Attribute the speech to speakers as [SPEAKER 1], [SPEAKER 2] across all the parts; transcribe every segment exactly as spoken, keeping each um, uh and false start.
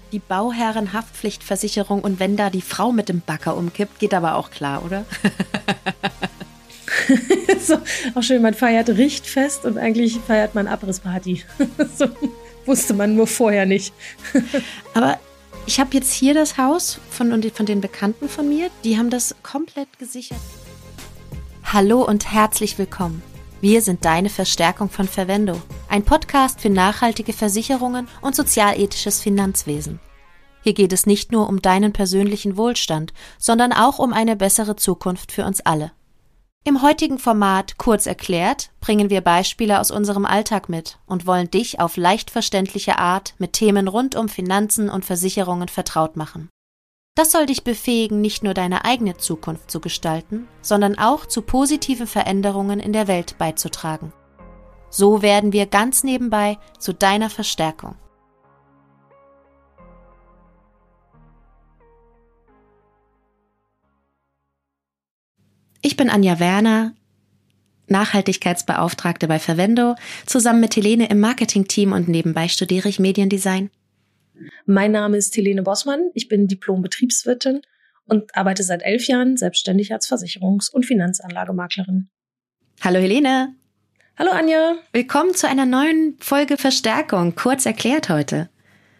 [SPEAKER 1] Die Bauherrenhaftpflichtversicherung und wenn da die Frau mit dem Bagger umkippt, geht aber auch klar, oder?
[SPEAKER 2] So, auch schön, man feiert Richtfest und eigentlich feiert man Abrissparty. So, wusste man nur vorher nicht.
[SPEAKER 1] Aber ich habe jetzt hier das Haus von, von den Bekannten von mir, die haben das komplett gesichert. Hallo und herzlich willkommen. Wir sind deine Verstärkung von Verwendo, ein Podcast für nachhaltige Versicherungen und sozialethisches Finanzwesen. Hier geht es nicht nur um deinen persönlichen Wohlstand, sondern auch um eine bessere Zukunft für uns alle. Im heutigen Format Kurz erklärt bringen wir Beispiele aus unserem Alltag mit und wollen dich auf leicht verständliche Art mit Themen rund um Finanzen und Versicherungen vertraut machen. Das soll dich befähigen, nicht nur deine eigene Zukunft zu gestalten, sondern auch zu positiven Veränderungen in der Welt beizutragen. So werden wir ganz nebenbei zu deiner Verstärkung. Ich bin Anja Werner, Nachhaltigkeitsbeauftragte bei Verwendo, zusammen mit Helene im Marketingteam und nebenbei studiere ich Mediendesign.
[SPEAKER 2] Mein Name ist Helene Bossmann, ich bin Diplom-Betriebswirtin und arbeite seit elf Jahren selbstständig als Versicherungs- und Finanzanlagemaklerin.
[SPEAKER 1] Hallo Helene.
[SPEAKER 2] Hallo Anja.
[SPEAKER 1] Willkommen zu einer neuen Folge Verstärkung, kurz erklärt heute.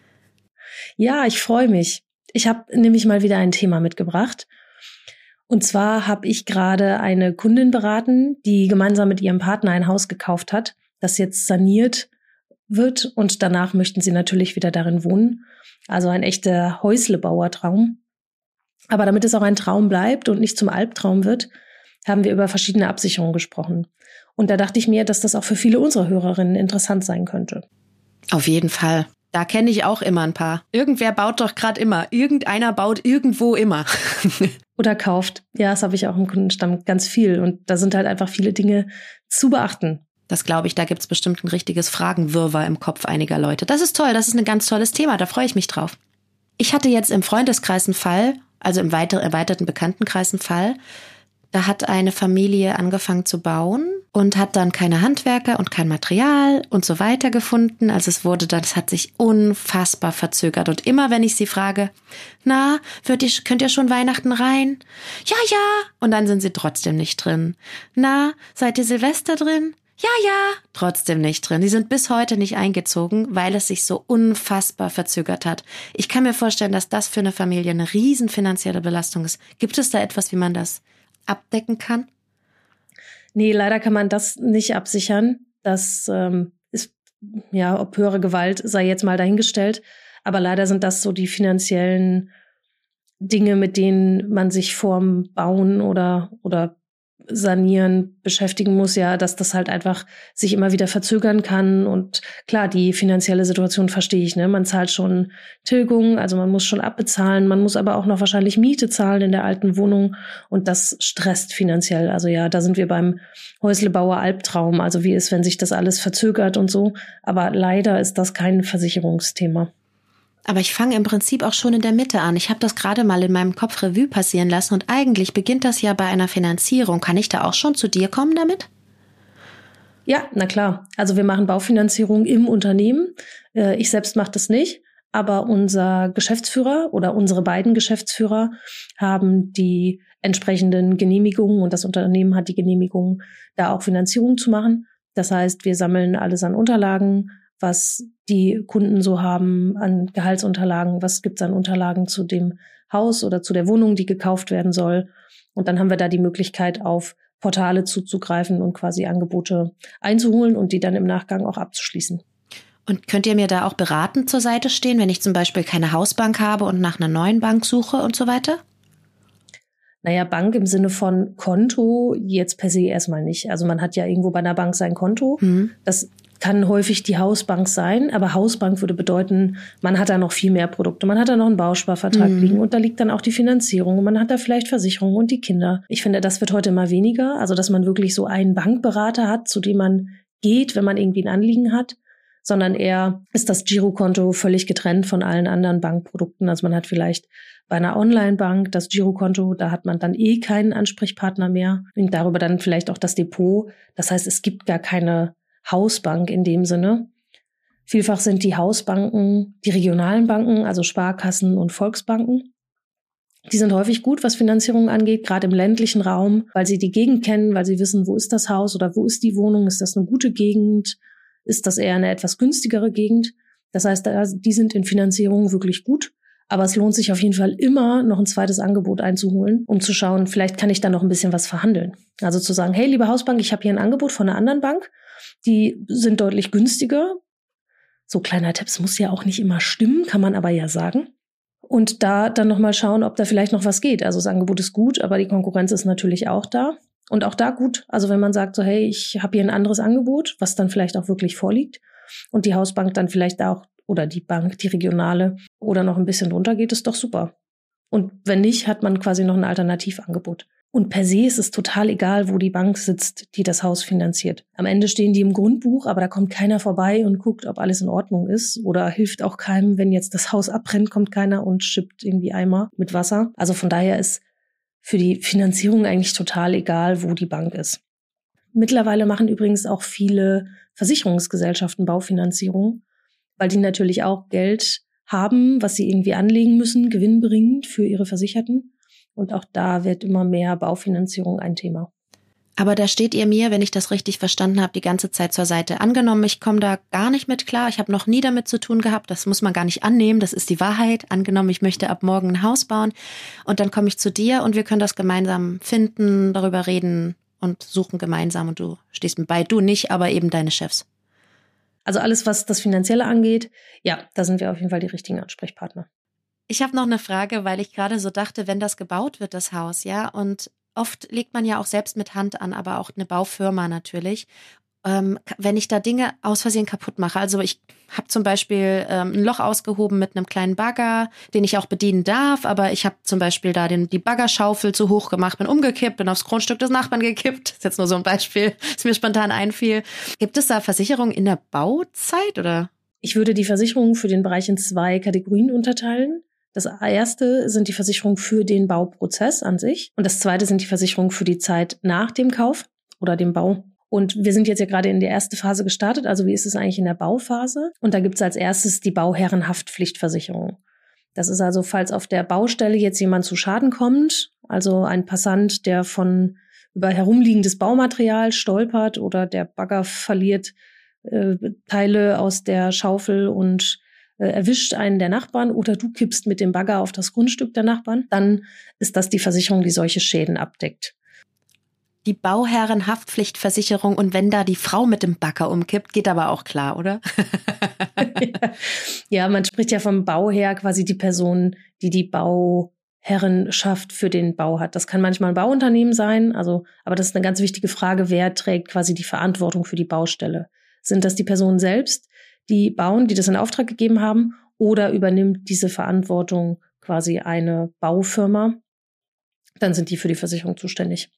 [SPEAKER 2] Ja, ich freue mich. Ich habe nämlich mal wieder ein Thema mitgebracht. Und zwar habe ich gerade eine Kundin beraten, die gemeinsam mit ihrem Partner ein Haus gekauft hat, das jetzt saniert wird und danach möchten sie natürlich wieder darin wohnen. Also ein echter Häuslebauertraum. Aber damit es auch ein Traum bleibt und nicht zum Albtraum wird, haben wir über verschiedene Absicherungen gesprochen. Und da dachte ich mir, dass das auch für viele unserer Hörerinnen interessant sein könnte.
[SPEAKER 1] Auf jeden Fall. Da kenne ich auch immer ein paar. Irgendwer baut doch gerade immer. Irgendeiner baut irgendwo immer.
[SPEAKER 2] Oder kauft. Ja, das habe ich auch im Kundenstamm ganz viel. Und da sind halt einfach viele Dinge zu beachten.
[SPEAKER 1] Das glaube ich, da gibt es bestimmt ein richtiges Fragenwirrwarr im Kopf einiger Leute. Das ist toll, das ist ein ganz tolles Thema, da freue ich mich drauf. Ich hatte jetzt im Freundeskreis einen Fall, also im weiter, erweiterten Bekanntenkreis einen Fall, da hat eine Familie angefangen zu bauen und hat dann keine Handwerker und kein Material und so weiter gefunden. Also es wurde dann, es hat sich unfassbar verzögert. Und immer wenn ich sie frage, na, wird ihr, könnt ihr schon Weihnachten rein? Ja, ja. Und dann sind sie trotzdem nicht drin. Na, seid ihr Silvester drin? Ja, ja, trotzdem nicht drin. Die sind bis heute nicht eingezogen, weil es sich so unfassbar verzögert hat. Ich kann mir vorstellen, dass das für eine Familie eine riesen finanzielle Belastung ist. Gibt es da etwas, wie man das abdecken kann?
[SPEAKER 2] Nee, leider kann man das nicht absichern. Das ähm, ist, ja, ob höhere Gewalt sei jetzt mal dahingestellt. Aber leider sind das so die finanziellen Dinge, mit denen man sich vorm Bauen oder, oder Sanieren beschäftigen muss, ja, dass das halt einfach sich immer wieder verzögern kann. Und klar, die finanzielle Situation verstehe ich, ne? Man zahlt schon Tilgung, also man muss schon abbezahlen, man muss aber auch noch wahrscheinlich Miete zahlen in der alten Wohnung und das stresst finanziell. Also ja, da sind wir beim Häuslebauer Albtraum, also wie ist, wenn sich das alles verzögert und so. Aber leider ist das kein Versicherungsthema.
[SPEAKER 1] Aber ich fange im Prinzip auch schon in der Mitte an. Ich habe das gerade mal in meinem Kopf Revue passieren lassen und eigentlich beginnt das ja bei einer Finanzierung. Kann ich da auch schon zu dir kommen damit?
[SPEAKER 2] Ja, na klar. Also wir machen Baufinanzierung im Unternehmen. Ich selbst mache das nicht, aber unser Geschäftsführer oder unsere beiden Geschäftsführer haben die entsprechenden Genehmigungen und das Unternehmen hat die Genehmigung, da auch Finanzierung zu machen. Das heißt, wir sammeln alles an Unterlagen, was die Kunden so haben an Gehaltsunterlagen, was gibt's an Unterlagen zu dem Haus oder zu der Wohnung, die gekauft werden soll. Und dann haben wir da die Möglichkeit, auf Portale zuzugreifen und quasi Angebote einzuholen und die dann im Nachgang auch abzuschließen.
[SPEAKER 1] Und könnt ihr mir da auch beratend zur Seite stehen, wenn ich zum Beispiel keine Hausbank habe und nach einer neuen Bank suche und so weiter?
[SPEAKER 2] Naja, Bank im Sinne von Konto jetzt per se erstmal nicht. Also man hat ja irgendwo bei einer Bank sein Konto. Mhm. Das kann häufig die Hausbank sein, aber Hausbank würde bedeuten, man hat da noch viel mehr Produkte. Man hat da noch einen Bausparvertrag mhm. liegen und da liegt dann auch die Finanzierung und man hat da vielleicht Versicherungen und die Kinder. Ich finde, das wird heute immer weniger, also dass man wirklich so einen Bankberater hat, zu dem man geht, wenn man irgendwie ein Anliegen hat, sondern eher ist das Girokonto völlig getrennt von allen anderen Bankprodukten. Also man hat vielleicht bei einer Online-Bank das Girokonto, da hat man dann eh keinen Ansprechpartner mehr und darüber dann vielleicht auch das Depot. Das heißt, es gibt gar keine Hausbank in dem Sinne. Vielfach sind die Hausbanken, die regionalen Banken, also Sparkassen und Volksbanken, die sind häufig gut, was Finanzierung angeht, gerade im ländlichen Raum, weil sie die Gegend kennen, weil sie wissen, wo ist das Haus oder wo ist die Wohnung, ist das eine gute Gegend, ist das eher eine etwas günstigere Gegend. Das heißt, die sind in Finanzierung wirklich gut, aber es lohnt sich auf jeden Fall immer, noch ein zweites Angebot einzuholen, um zu schauen, vielleicht kann ich da noch ein bisschen was verhandeln. Also zu sagen, hey, liebe Hausbank, ich habe hier ein Angebot von einer anderen Bank, die sind deutlich günstiger. So kleiner Tipp, es muss ja auch nicht immer stimmen, kann man aber ja sagen. Und da dann nochmal schauen, ob da vielleicht noch was geht. Also das Angebot ist gut, aber die Konkurrenz ist natürlich auch da. Und auch da gut, also wenn man sagt so, hey, ich habe hier ein anderes Angebot, was dann vielleicht auch wirklich vorliegt und die Hausbank dann vielleicht auch, oder die Bank, die regionale, oder noch ein bisschen drunter geht, ist doch super. Und wenn nicht, hat man quasi noch ein Alternativangebot. Und per se ist es total egal, wo die Bank sitzt, die das Haus finanziert. Am Ende stehen die im Grundbuch, aber da kommt keiner vorbei und guckt, ob alles in Ordnung ist. Oder hilft auch keinem, wenn jetzt das Haus abbrennt, kommt keiner und schippt irgendwie Eimer mit Wasser. Also von daher ist für die Finanzierung eigentlich total egal, wo die Bank ist. Mittlerweile machen übrigens auch viele Versicherungsgesellschaften Baufinanzierung, weil die natürlich auch Geld haben, was sie irgendwie anlegen müssen, gewinnbringend für ihre Versicherten. Und auch da wird immer mehr Baufinanzierung ein Thema.
[SPEAKER 1] Aber da steht ihr mir, wenn ich das richtig verstanden habe, die ganze Zeit zur Seite. Angenommen, ich komme da gar nicht mit klar. Ich habe noch nie damit zu tun gehabt. Das muss man gar nicht annehmen. Das ist die Wahrheit. Angenommen, ich möchte ab morgen ein Haus bauen. Und dann komme ich zu dir und wir können das gemeinsam finden, darüber reden und suchen gemeinsam. Und du stehst mir bei. Du nicht, aber eben deine Chefs.
[SPEAKER 2] Also alles, was das Finanzielle angeht, ja, da sind wir auf jeden Fall die richtigen Ansprechpartner.
[SPEAKER 1] Ich habe noch eine Frage, weil ich gerade so dachte, wenn das gebaut wird, das Haus, ja, und oft legt man ja auch selbst mit Hand an, aber auch eine Baufirma natürlich. Ähm, wenn ich da Dinge aus Versehen kaputt mache, also ich habe zum Beispiel ähm, ein Loch ausgehoben mit einem kleinen Bagger, den ich auch bedienen darf, aber ich habe zum Beispiel da den, die Baggerschaufel zu hoch gemacht, bin umgekippt, bin aufs Grundstück des Nachbarn gekippt. Das ist jetzt nur so ein Beispiel, das mir spontan einfiel. Gibt es da Versicherungen in der Bauzeit oder?
[SPEAKER 2] Ich würde die Versicherungen für den Bereich in zwei Kategorien unterteilen. Das erste sind die Versicherungen für den Bauprozess an sich und das zweite sind die Versicherungen für die Zeit nach dem Kauf oder dem Bau. Und wir sind jetzt ja gerade in der ersten Phase gestartet, also wie ist es eigentlich in der Bauphase? Und da gibt es als erstes die Bauherrenhaftpflichtversicherung. Das ist also, falls auf der Baustelle jetzt jemand zu Schaden kommt, also ein Passant, der von über herumliegendes Baumaterial stolpert oder der Bagger verliert äh, Teile aus der Schaufel und erwischt einen der Nachbarn oder du kippst mit dem Bagger auf das Grundstück der Nachbarn, dann ist das die Versicherung, die solche Schäden abdeckt.
[SPEAKER 1] Die Bauherrenhaftpflichtversicherung und wenn da die Frau mit dem Bagger umkippt, geht aber auch klar, oder?
[SPEAKER 2] ja. ja, man spricht ja vom Bauherr, quasi die Person, die die Bauherrenschaft für den Bau hat. Das kann manchmal ein Bauunternehmen sein, also, aber das ist eine ganz wichtige Frage, wer trägt quasi die Verantwortung für die Baustelle? Sind das die Personen selbst, die bauen, die das in Auftrag gegeben haben, oder übernimmt diese Verantwortung quasi eine Baufirma? Dann sind die für die Versicherung zuständig.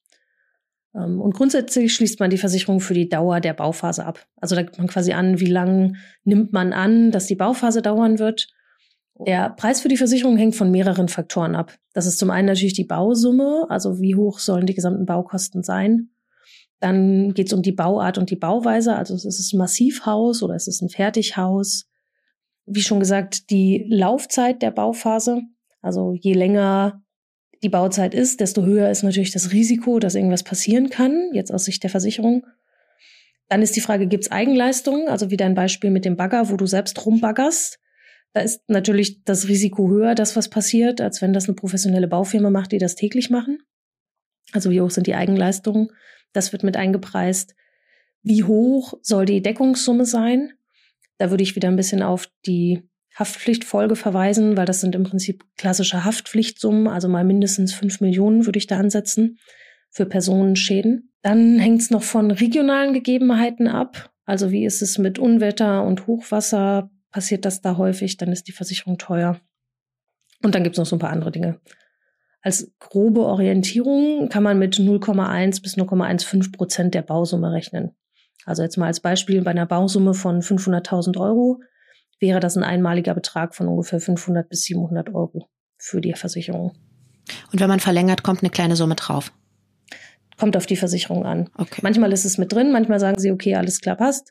[SPEAKER 2] Und grundsätzlich schließt man die Versicherung für die Dauer der Bauphase ab. Also da gibt man quasi an, wie lang nimmt man an, dass die Bauphase dauern wird. Der Preis für die Versicherung hängt von mehreren Faktoren ab. Das ist zum einen natürlich die Bausumme, also wie hoch sollen die gesamten Baukosten sein. Dann geht es um die Bauart und die Bauweise, also ist es ein Massivhaus oder ist es ein Fertighaus. Wie schon gesagt, die Laufzeit der Bauphase, also je länger die Bauzeit ist, desto höher ist natürlich das Risiko, dass irgendwas passieren kann, jetzt aus Sicht der Versicherung. Dann ist die Frage, gibt es Eigenleistungen, also wie dein Beispiel mit dem Bagger, wo du selbst rumbaggerst. Da ist natürlich das Risiko höher, dass was passiert, als wenn das eine professionelle Baufirma macht, die das täglich machen. Also wie hoch sind die Eigenleistungen? Das wird mit eingepreist. Wie hoch soll die Deckungssumme sein? Da würde ich wieder ein bisschen auf die Haftpflichtfolge verweisen, weil das sind im Prinzip klassische Haftpflichtsummen, also mal mindestens fünf Millionen würde ich da ansetzen für Personenschäden. Dann hängt es noch von regionalen Gegebenheiten ab. Also wie ist es mit Unwetter und Hochwasser? Passiert das da häufig? Dann ist die Versicherung teuer. Und dann gibt es noch so ein paar andere Dinge. Als grobe Orientierung kann man mit null Komma eins bis null Komma fünfzehn Prozent der Bausumme rechnen. Also jetzt mal als Beispiel, bei einer Bausumme von fünfhunderttausend Euro wäre das ein einmaliger Betrag von ungefähr fünfhundert bis siebenhundert Euro für die Versicherung.
[SPEAKER 1] Und wenn man verlängert, kommt eine kleine Summe drauf?
[SPEAKER 2] Kommt auf die Versicherung an.
[SPEAKER 1] Okay.
[SPEAKER 2] Manchmal ist es mit drin, manchmal sagen sie, okay, alles klar, passt.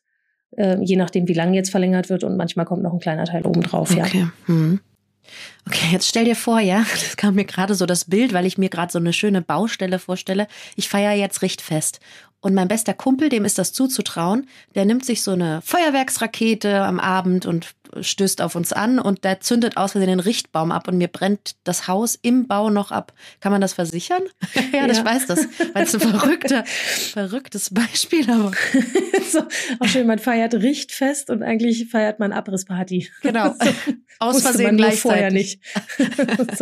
[SPEAKER 2] äh, je nachdem, wie lang jetzt verlängert wird und manchmal kommt noch ein kleiner Teil obendrauf.
[SPEAKER 1] Okay.
[SPEAKER 2] Ja.
[SPEAKER 1] Hm. Okay, jetzt stell dir vor, ja, das kam mir gerade so das Bild, weil ich mir gerade so eine schöne Baustelle vorstelle. Ich feiere jetzt Richtfest. Und mein bester Kumpel, dem ist das zuzutrauen, der nimmt sich so eine Feuerwerksrakete am Abend und stößt auf uns an und der zündet aus Versehen den Richtbaum ab und mir brennt das Haus im Bau noch ab. Kann man das versichern? ja, ja, ich weiß das, weil es ein verrückter, verrücktes Beispiel, aber
[SPEAKER 2] so, auch schön, man feiert Richtfest und eigentlich feiert man Abrissparty.
[SPEAKER 1] Genau,
[SPEAKER 2] so,
[SPEAKER 1] aus Versehen gleichzeitig.
[SPEAKER 2] Vorher nicht. so.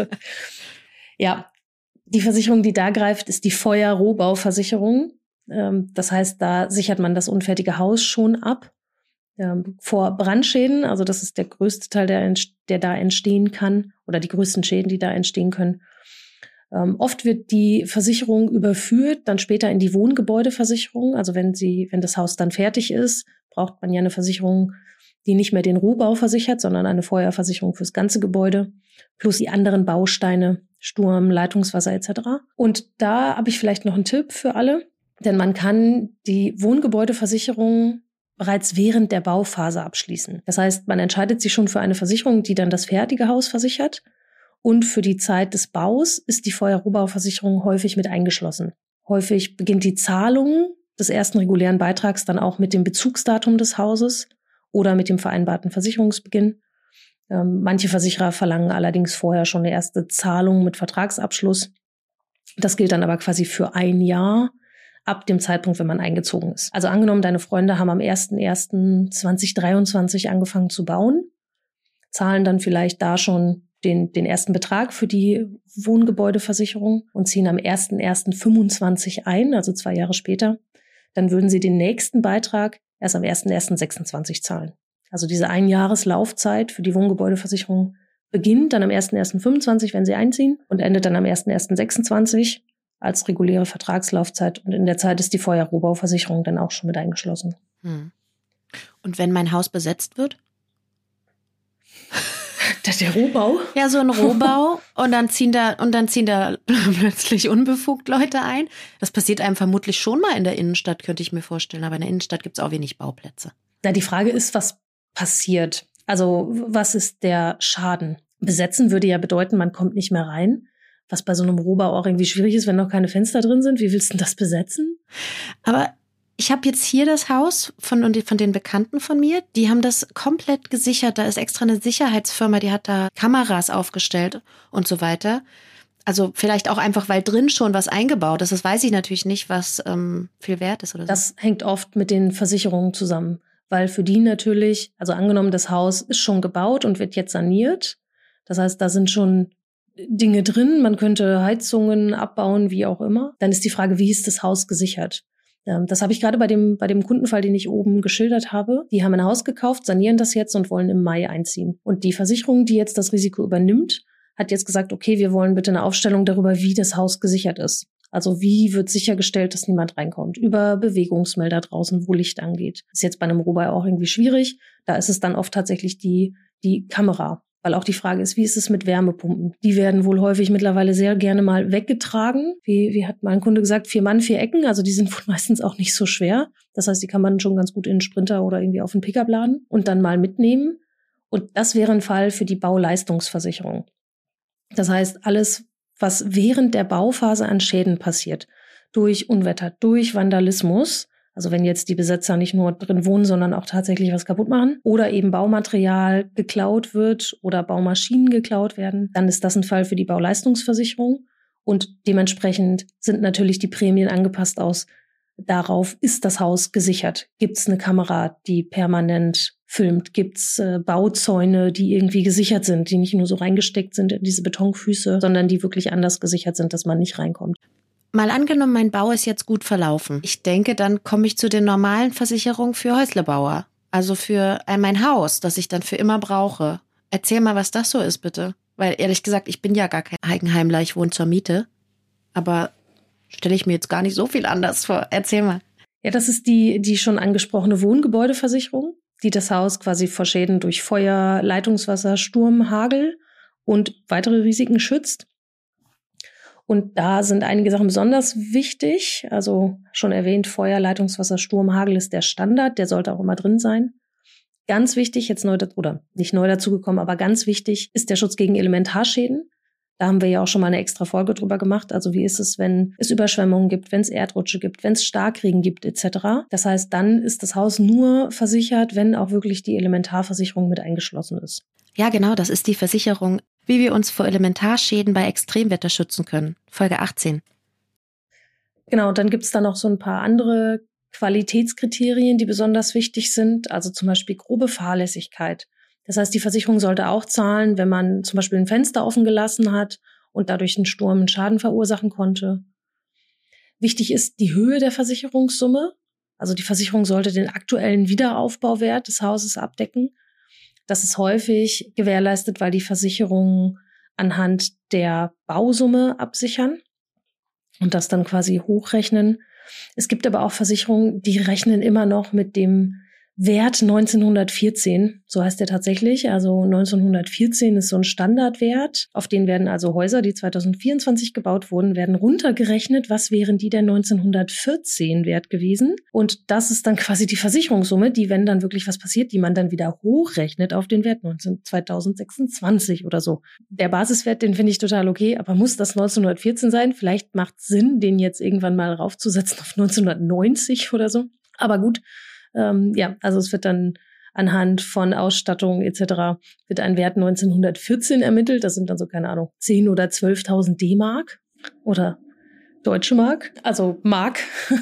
[SPEAKER 2] Ja, die Versicherung, die da greift, ist die Feuer-Rohbauversicherung. Das heißt, da sichert man das unfertige Haus schon ab ähm, vor Brandschäden. Also das ist der größte Teil, der, der da entstehen kann oder die größten Schäden, die da entstehen können. Ähm, oft wird die Versicherung überführt, dann später in die Wohngebäudeversicherung. Also wenn sie, wenn das Haus dann fertig ist, braucht man ja eine Versicherung, die nicht mehr den Rohbau versichert, sondern eine Feuerversicherung fürs ganze Gebäude plus die anderen Bausteine, Sturm, Leitungswasser et cetera. Und da habe ich vielleicht noch einen Tipp für alle. Denn man kann die Wohngebäudeversicherung bereits während der Bauphase abschließen. Das heißt, man entscheidet sich schon für eine Versicherung, die dann das fertige Haus versichert. Und für die Zeit des Baus ist die Feuer-Rohbauversicherung häufig mit eingeschlossen. Häufig beginnt die Zahlung des ersten regulären Beitrags dann auch mit dem Bezugsdatum des Hauses oder mit dem vereinbarten Versicherungsbeginn. Ähm, manche Versicherer verlangen allerdings vorher schon eine erste Zahlung mit Vertragsabschluss. Das gilt dann aber quasi für ein Jahr ab dem Zeitpunkt, wenn man eingezogen ist. Also angenommen, deine Freunde haben am ersten ersten zweitausenddreiundzwanzig angefangen zu bauen, zahlen dann vielleicht da schon den, den ersten Betrag für die Wohngebäudeversicherung und ziehen am ersten ersten fünfundzwanzig ein, also zwei Jahre später. Dann würden sie den nächsten Beitrag erst am ersten ersten sechsundzwanzig zahlen. Also diese Einjahreslaufzeit für die Wohngebäudeversicherung beginnt dann am ersten ersten fünfundzwanzig, wenn sie einziehen, und endet dann am ersten ersten sechsundzwanzig als reguläre Vertragslaufzeit. Und in der Zeit ist die Feuer-Rohbauversicherung dann auch schon mit eingeschlossen.
[SPEAKER 1] Hm. Und wenn mein Haus besetzt wird?
[SPEAKER 2] Das ist der Rohbau?
[SPEAKER 1] Ja, so ein Rohbau. und dann ziehen da und dann ziehen da plötzlich unbefugt Leute ein. Das passiert einem vermutlich schon mal in der Innenstadt, könnte ich mir vorstellen. Aber in der Innenstadt gibt es auch wenig Bauplätze.
[SPEAKER 2] Na, die Frage ist, was passiert? Also, was ist der Schaden? Besetzen würde ja bedeuten, man kommt nicht mehr rein. Was bei so einem Rohbau auch irgendwie schwierig ist, wenn noch keine Fenster drin sind. Wie willst du denn das besetzen?
[SPEAKER 1] Aber ich habe jetzt hier das Haus von, von den Bekannten von mir. Die haben das komplett gesichert. Da ist extra eine Sicherheitsfirma, die hat da Kameras aufgestellt und so weiter. Also vielleicht auch einfach, weil drin schon was eingebaut ist. Das weiß ich natürlich nicht, was ähm, viel wert ist oder so.
[SPEAKER 2] Das hängt oft mit den Versicherungen zusammen. Weil für die natürlich, also angenommen, das Haus ist schon gebaut und wird jetzt saniert. Das heißt, da sind schon Dinge drin, man könnte Heizungen abbauen, wie auch immer. Dann ist die Frage, wie ist das Haus gesichert? Das habe ich gerade bei dem, bei dem Kundenfall, den ich oben geschildert habe. Die haben ein Haus gekauft, sanieren das jetzt und wollen im Mai einziehen. Und die Versicherung, die jetzt das Risiko übernimmt, hat jetzt gesagt, okay, wir wollen bitte eine Aufstellung darüber, wie das Haus gesichert ist. Also wie wird sichergestellt, dass niemand reinkommt? Über Bewegungsmelder draußen, wo Licht angeht. Ist jetzt bei einem Rohbau auch irgendwie schwierig. Da ist es dann oft tatsächlich die, die Kamera. Weil auch die Frage ist, wie ist es mit Wärmepumpen? Die werden wohl häufig mittlerweile sehr gerne mal weggetragen. Wie, wie hat mein Kunde gesagt, vier Mann, vier Ecken. Also die sind wohl meistens auch nicht so schwer. Das heißt, die kann man schon ganz gut in einen Sprinter oder irgendwie auf einen Pickup laden und dann mal mitnehmen. Und das wäre ein Fall für die Bauleistungsversicherung. Das heißt, alles, was während der Bauphase an Schäden passiert, durch Unwetter, durch Vandalismus, also wenn jetzt die Besetzer nicht nur drin wohnen, sondern auch tatsächlich was kaputt machen oder eben Baumaterial geklaut wird oder Baumaschinen geklaut werden, dann ist das ein Fall für die Bauleistungsversicherung. Und dementsprechend sind natürlich die Prämien angepasst aus darauf, ist das Haus gesichert? Gibt es eine Kamera, die permanent filmt? Gibt es äh, Bauzäune, die irgendwie gesichert sind, die nicht nur so reingesteckt sind in diese Betonfüße, sondern die wirklich anders gesichert sind, dass man nicht reinkommt?
[SPEAKER 1] Mal angenommen, mein Bau ist jetzt gut verlaufen. Ich denke, dann komme ich zu den normalen Versicherungen für Häuslebauer. Also für mein Haus, das ich dann für immer brauche. Erzähl mal, was das so ist, bitte. Weil ehrlich gesagt, ich bin ja gar kein Eigenheimler, ich wohne zur Miete. Aber stelle ich mir jetzt gar nicht so viel anders vor. Erzähl mal.
[SPEAKER 2] Ja, das ist die, die schon angesprochene Wohngebäudeversicherung, die das Haus quasi vor Schäden durch Feuer, Leitungswasser, Sturm, Hagel und weitere Risiken schützt. Und da sind einige Sachen besonders wichtig. Also schon erwähnt, Feuer, Leitungswasser, Sturm, Hagel ist der Standard. Der sollte auch immer drin sein. Ganz wichtig, jetzt neu, oder nicht neu dazugekommen, aber ganz wichtig ist der Schutz gegen Elementarschäden. Da haben wir ja auch schon mal eine extra Folge drüber gemacht. Also wie ist es, wenn es Überschwemmungen gibt, wenn es Erdrutsche gibt, wenn es Starkregen gibt et cetera. Das heißt, dann ist das Haus nur versichert, wenn auch wirklich die Elementarversicherung mit eingeschlossen ist.
[SPEAKER 1] Ja, genau, das ist die Versicherung, wie wir uns vor Elementarschäden bei Extremwetter schützen können. Folge achtzehn.
[SPEAKER 2] Genau, und dann gibt's da noch so ein paar andere Qualitätskriterien, die besonders wichtig sind. Also zum Beispiel grobe Fahrlässigkeit. Das heißt, die Versicherung sollte auch zahlen, wenn man zum Beispiel ein Fenster offen gelassen hat und dadurch einen Sturm einen Schaden verursachen konnte. Wichtig ist die Höhe der Versicherungssumme. Also die Versicherung sollte den aktuellen Wiederaufbauwert des Hauses abdecken. Das ist häufig gewährleistet, weil die Versicherungen anhand der Bausumme absichern und das dann quasi hochrechnen. Es gibt aber auch Versicherungen, die rechnen immer noch mit dem Wert neunzehnhundertvierzehn, so heißt der tatsächlich. Also neunzehnhundertvierzehn ist so ein Standardwert. Auf den werden also Häuser, die zweitausendvierundzwanzig gebaut wurden, werden runtergerechnet. Was wären die der neunzehnhundertvierzehn wert gewesen? Und das ist dann quasi die Versicherungssumme, die, wenn dann wirklich was passiert, die man dann wieder hochrechnet auf den Wert zweitausendsechsundzwanzig oder so. Der Basiswert, den finde ich total okay, aber muss das neunzehnhundertvierzehn sein? Vielleicht macht es Sinn, den jetzt irgendwann mal raufzusetzen auf neunzehnhundertneunzig oder so. Aber gut. Ähm, ja, also es wird dann anhand von Ausstattung et cetera wird ein Wert neunzehnhundertvierzehn ermittelt. Das sind dann so, keine Ahnung, zehntausend oder zwölftausend D-Mark oder Deutsche Mark, also Mark.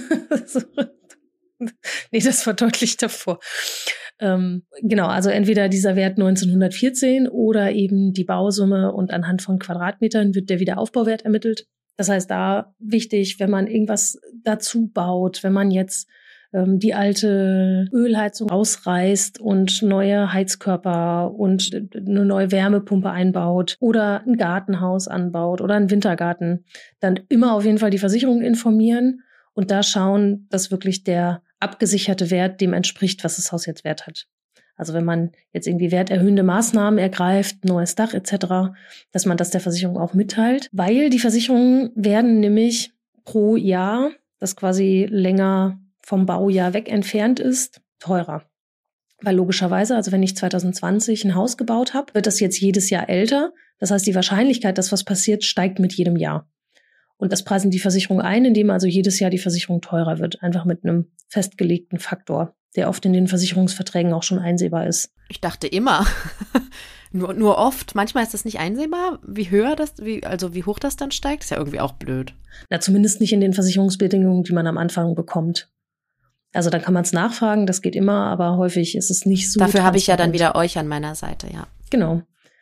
[SPEAKER 2] Nee, das war deutlich davor. Ähm, genau, also entweder dieser Wert neunzehnhundertvierzehn oder eben die Bausumme und anhand von Quadratmetern wird der Wiederaufbauwert ermittelt. Das heißt, da wichtig, wenn man irgendwas dazu baut, wenn man jetzt die alte Ölheizung ausreißt und neue Heizkörper und eine neue Wärmepumpe einbaut oder ein Gartenhaus anbaut oder einen Wintergarten, dann immer auf jeden Fall die Versicherung informieren und da schauen, dass wirklich der abgesicherte Wert dem entspricht, was das Haus jetzt wert hat. Also wenn man jetzt irgendwie werterhöhende Maßnahmen ergreift, neues Dach et cetera, dass man das der Versicherung auch mitteilt, weil die Versicherungen werden nämlich pro Jahr, das quasi länger vom Baujahr weg entfernt ist, teurer. Weil logischerweise, also wenn ich zweitausendzwanzig ein Haus gebaut habe, wird das jetzt jedes Jahr älter. Das heißt, die Wahrscheinlichkeit, dass was passiert, steigt mit jedem Jahr. Und das preisen die Versicherung ein, indem also jedes Jahr die Versicherung teurer wird. Einfach mit einem festgelegten Faktor, der oft in den Versicherungsverträgen auch schon einsehbar ist.
[SPEAKER 1] Ich dachte immer. nur, nur oft. Manchmal ist das nicht einsehbar. Wie höher das, wie, also wie hoch das dann steigt, ist ja irgendwie auch blöd.
[SPEAKER 2] Na, zumindest nicht in den Versicherungsbedingungen, die man am Anfang bekommt. Also da kann man es nachfragen, das geht immer, aber häufig ist es nicht so.
[SPEAKER 1] Dafür habe ich ja dann wieder euch an meiner Seite, ja.
[SPEAKER 2] Genau.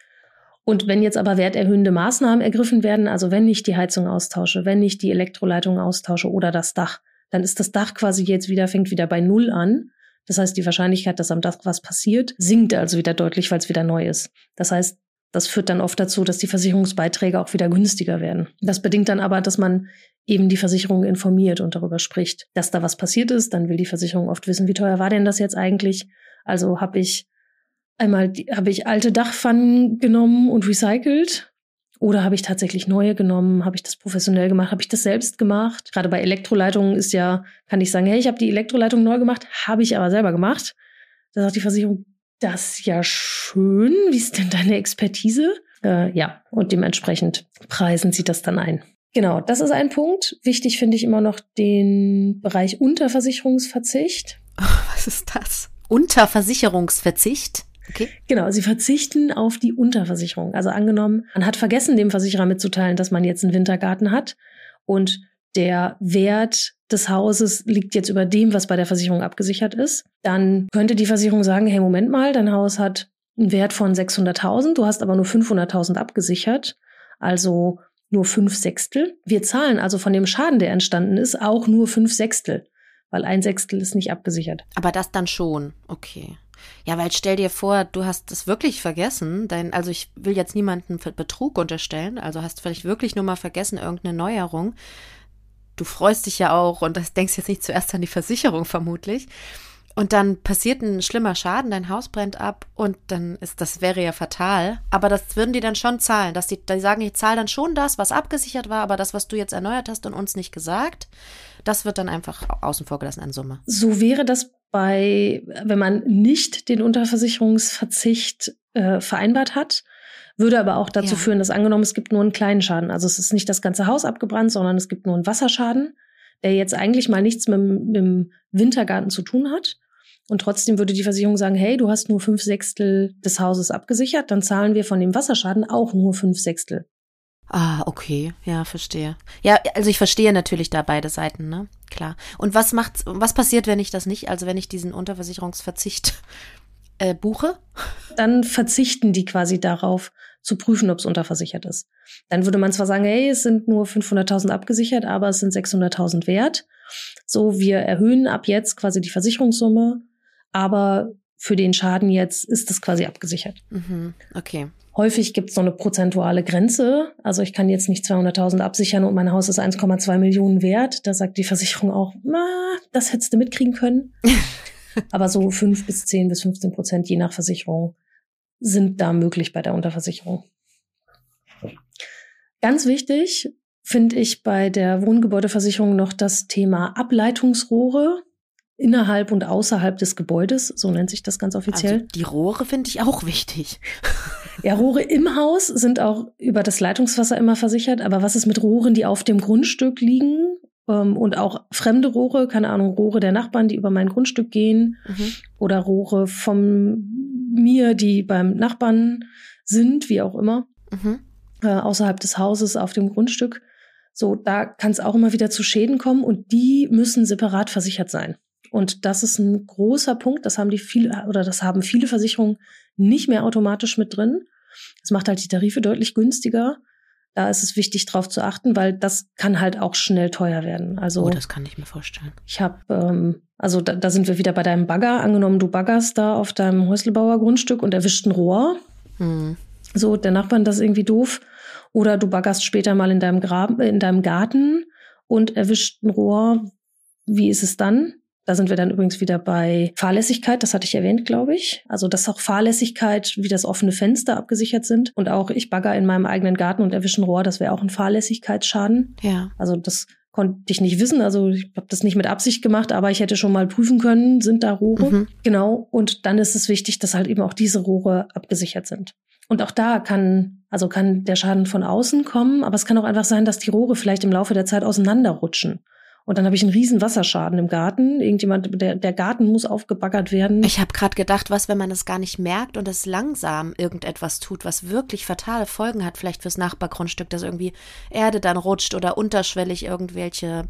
[SPEAKER 2] Und wenn jetzt aber werterhöhende Maßnahmen ergriffen werden, also wenn ich die Heizung austausche, wenn ich die Elektroleitung austausche oder das Dach, dann ist das Dach quasi jetzt wieder, fängt wieder bei Null an. Das heißt, die Wahrscheinlichkeit, dass am Dach was passiert, sinkt also wieder deutlich, weil es wieder neu ist. Das heißt, das führt dann oft dazu, dass die Versicherungsbeiträge auch wieder günstiger werden. Das bedingt dann aber, dass man eben die Versicherung informiert und darüber spricht, dass da was passiert ist. Dann will die Versicherung oft wissen, wie teuer war denn das jetzt eigentlich? Also habe ich einmal habe ich alte Dachpfannen genommen und recycelt oder habe ich tatsächlich neue genommen? Habe ich das professionell gemacht? Habe ich das selbst gemacht? Gerade bei Elektroleitungen ist ja, kann ich sagen, hey, ich habe die Elektroleitung neu gemacht, habe ich aber selber gemacht. Da sagt die Versicherung, das ist ja schön. Wie ist denn deine Expertise? Äh, ja, und dementsprechend preisen sie das dann ein. Genau, das ist ein Punkt. Wichtig finde ich immer noch den Bereich Unterversicherungsverzicht.
[SPEAKER 1] Was ist das? Unterversicherungsverzicht? Okay.
[SPEAKER 2] Genau, sie verzichten auf die Unterversicherung. Also angenommen, man hat vergessen, dem Versicherer mitzuteilen, dass man jetzt einen Wintergarten hat und der Wert des Hauses liegt jetzt über dem, was bei der Versicherung abgesichert ist. Dann könnte die Versicherung sagen, hey, Moment mal, dein Haus hat einen Wert von sechshunderttausend, du hast aber nur fünfhunderttausend abgesichert, also nur fünf Sechstel. Wir zahlen also von dem Schaden, der entstanden ist, auch nur fünf Sechstel, weil ein Sechstel ist nicht abgesichert.
[SPEAKER 1] Aber das dann schon, okay. Ja, weil stell dir vor, du hast es wirklich vergessen, dein, also ich will jetzt niemanden Betrug unterstellen, also hast vielleicht wirklich nur mal vergessen, irgendeine Neuerung. Du freust dich ja auch und das denkst jetzt nicht zuerst an die Versicherung vermutlich. Und dann passiert ein schlimmer Schaden, dein Haus brennt ab und dann ist, das wäre ja fatal. Aber das würden die dann schon zahlen, dass die, die sagen, ich zahle dann schon das, was abgesichert war, aber das, was du jetzt erneuert hast und uns nicht gesagt, das wird dann einfach außen vor gelassen an Summe.
[SPEAKER 2] So wäre das bei, wenn man nicht den Unterversicherungsverzicht äh, vereinbart hat, würde aber auch dazu ja. führen, dass angenommen, es gibt nur einen kleinen Schaden. Also es ist nicht das ganze Haus abgebrannt, sondern es gibt nur einen Wasserschaden, der jetzt eigentlich mal nichts mit, mit dem Wintergarten zu tun hat. Und trotzdem würde die Versicherung sagen, hey, du hast nur fünf Sechstel des Hauses abgesichert, dann zahlen wir von dem Wasserschaden auch nur fünf Sechstel.
[SPEAKER 1] Ah, okay, ja, verstehe. Ja, also ich verstehe natürlich da beide Seiten, ne? Klar. Und was macht, was passiert, wenn ich das nicht, also wenn ich diesen Unterversicherungsverzicht äh, buche?
[SPEAKER 2] Dann verzichten die quasi darauf, zu prüfen, ob es unterversichert ist. Dann würde man zwar sagen, hey, es sind nur fünfhunderttausend abgesichert, aber es sind sechshunderttausend wert. So, wir erhöhen ab jetzt quasi die Versicherungssumme, aber für den Schaden jetzt ist das quasi abgesichert.
[SPEAKER 1] Mhm, okay.
[SPEAKER 2] Häufig gibt es so eine prozentuale Grenze. Also ich kann jetzt nicht zweihunderttausend absichern und mein Haus ist eins Komma zwei Millionen wert. Da sagt die Versicherung auch, na, das hättest du mitkriegen können. Aber so fünf bis zehn bis fünfzehn Prozent je nach Versicherung sind da möglich bei der Unterversicherung. Ganz wichtig finde ich bei der Wohngebäudeversicherung noch das Thema Ableitungsrohre innerhalb und außerhalb des Gebäudes, so nennt sich das ganz offiziell.
[SPEAKER 1] Also die Rohre finde ich auch wichtig.
[SPEAKER 2] Ja, Rohre im Haus sind auch über das Leitungswasser immer versichert, aber was ist mit Rohren, die auf dem Grundstück liegen ähm, und auch fremde Rohre, keine Ahnung, Rohre der Nachbarn, die über mein Grundstück gehen mhm. oder Rohre von mir, die beim Nachbarn sind, wie auch immer, mhm. äh, außerhalb des Hauses auf dem Grundstück. So, da kann es auch immer wieder zu Schäden kommen und die müssen separat versichert sein. Und das ist ein großer Punkt, das haben die viele oder das haben viele Versicherungen nicht mehr automatisch mit drin. Das macht halt die Tarife deutlich günstiger. Da ist es wichtig, drauf zu achten, weil das kann halt auch schnell teuer werden. Also,
[SPEAKER 1] oh, das kann ich mir vorstellen.
[SPEAKER 2] Ich habe, ähm, also da, da sind wir wieder bei deinem Bagger. Angenommen, du baggerst da auf deinem Häuslebauer Grundstück und erwischt ein Rohr. Hm. So, der Nachbarn, das ist irgendwie doof. Oder du baggerst später mal in deinem Graben, in deinem Garten und erwischt ein Rohr. Wie ist es dann? Da sind wir dann übrigens wieder bei Fahrlässigkeit, das hatte ich erwähnt, glaube ich. Also, dass auch Fahrlässigkeit wie das offene Fenster abgesichert sind. Und auch ich bagger in meinem eigenen Garten und erwische ein Rohr, das wäre auch ein Fahrlässigkeitsschaden.
[SPEAKER 1] Ja.
[SPEAKER 2] Also das konnte ich nicht wissen. Also ich habe das nicht mit Absicht gemacht, aber ich hätte schon mal prüfen können, sind da Rohre? Mhm. Genau. Und dann ist es wichtig, dass halt eben auch diese Rohre abgesichert sind. Und auch da kann, also kann der Schaden von außen kommen, aber es kann auch einfach sein, dass die Rohre vielleicht im Laufe der Zeit auseinanderrutschen. Und dann habe ich einen riesen Wasserschaden im Garten. Irgendjemand, der, der Garten muss aufgebaggert werden.
[SPEAKER 1] Ich habe gerade gedacht, was, wenn man es gar nicht merkt und es langsam irgendetwas tut, was wirklich fatale Folgen hat, vielleicht fürs Nachbargrundstück, dass irgendwie Erde dann rutscht oder unterschwellig irgendwelche,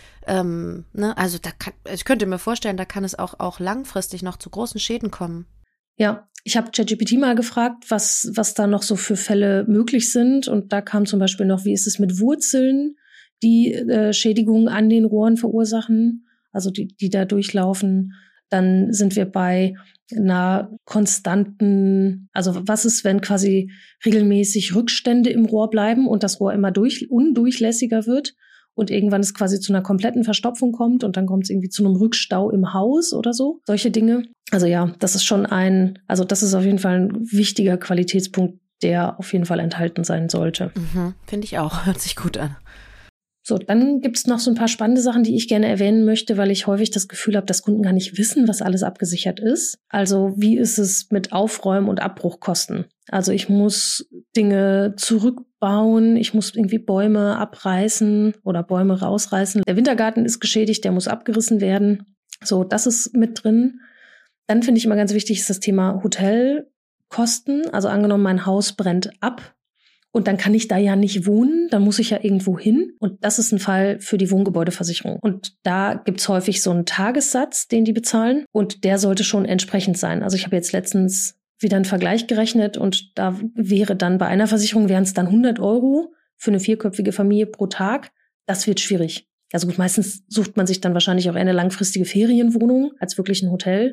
[SPEAKER 1] ähm, ne, also da kann, ich könnte mir vorstellen, da kann es auch, auch langfristig noch zu großen Schäden kommen.
[SPEAKER 2] Ja, ich habe ChatGPT mal gefragt, was, was da noch so für Fälle möglich sind. Und da kam zum Beispiel noch, wie ist es mit Wurzeln, die äh, Schädigungen an den Rohren verursachen, also die, die da durchlaufen. Dann sind wir bei einer konstanten, also was ist, wenn quasi regelmäßig Rückstände im Rohr bleiben und das Rohr immer durch, undurchlässiger wird und irgendwann es quasi zu einer kompletten Verstopfung kommt und dann kommt es irgendwie zu einem Rückstau im Haus oder so. Solche Dinge. Also ja, das ist schon ein, also das ist auf jeden Fall ein wichtiger Qualitätspunkt, der auf jeden Fall enthalten sein sollte.
[SPEAKER 1] Mhm, finde ich auch, hört sich gut an.
[SPEAKER 2] So, dann gibt's noch so ein paar spannende Sachen, die ich gerne erwähnen möchte, weil ich häufig das Gefühl habe, dass Kunden gar nicht wissen, was alles abgesichert ist. Also wie ist es mit Aufräumen und Abbruchkosten? Also ich muss Dinge zurückbauen, ich muss irgendwie Bäume abreißen oder Bäume rausreißen. Der Wintergarten ist geschädigt, der muss abgerissen werden. So, das ist mit drin. Dann finde ich immer ganz wichtig, ist das Thema Hotelkosten. Also angenommen, mein Haus brennt ab. Und dann kann ich da ja nicht wohnen, dann muss ich ja irgendwo hin. Und das ist ein Fall für die Wohngebäudeversicherung. Und da gibt's häufig so einen Tagessatz, den die bezahlen. Und der sollte schon entsprechend sein. Also ich habe jetzt letztens wieder einen Vergleich gerechnet und da wäre dann bei einer Versicherung wären es dann hundert Euro für eine vierköpfige Familie pro Tag. Das wird schwierig. Also gut, meistens sucht man sich dann wahrscheinlich auch eher eine langfristige Ferienwohnung als wirklich ein Hotel.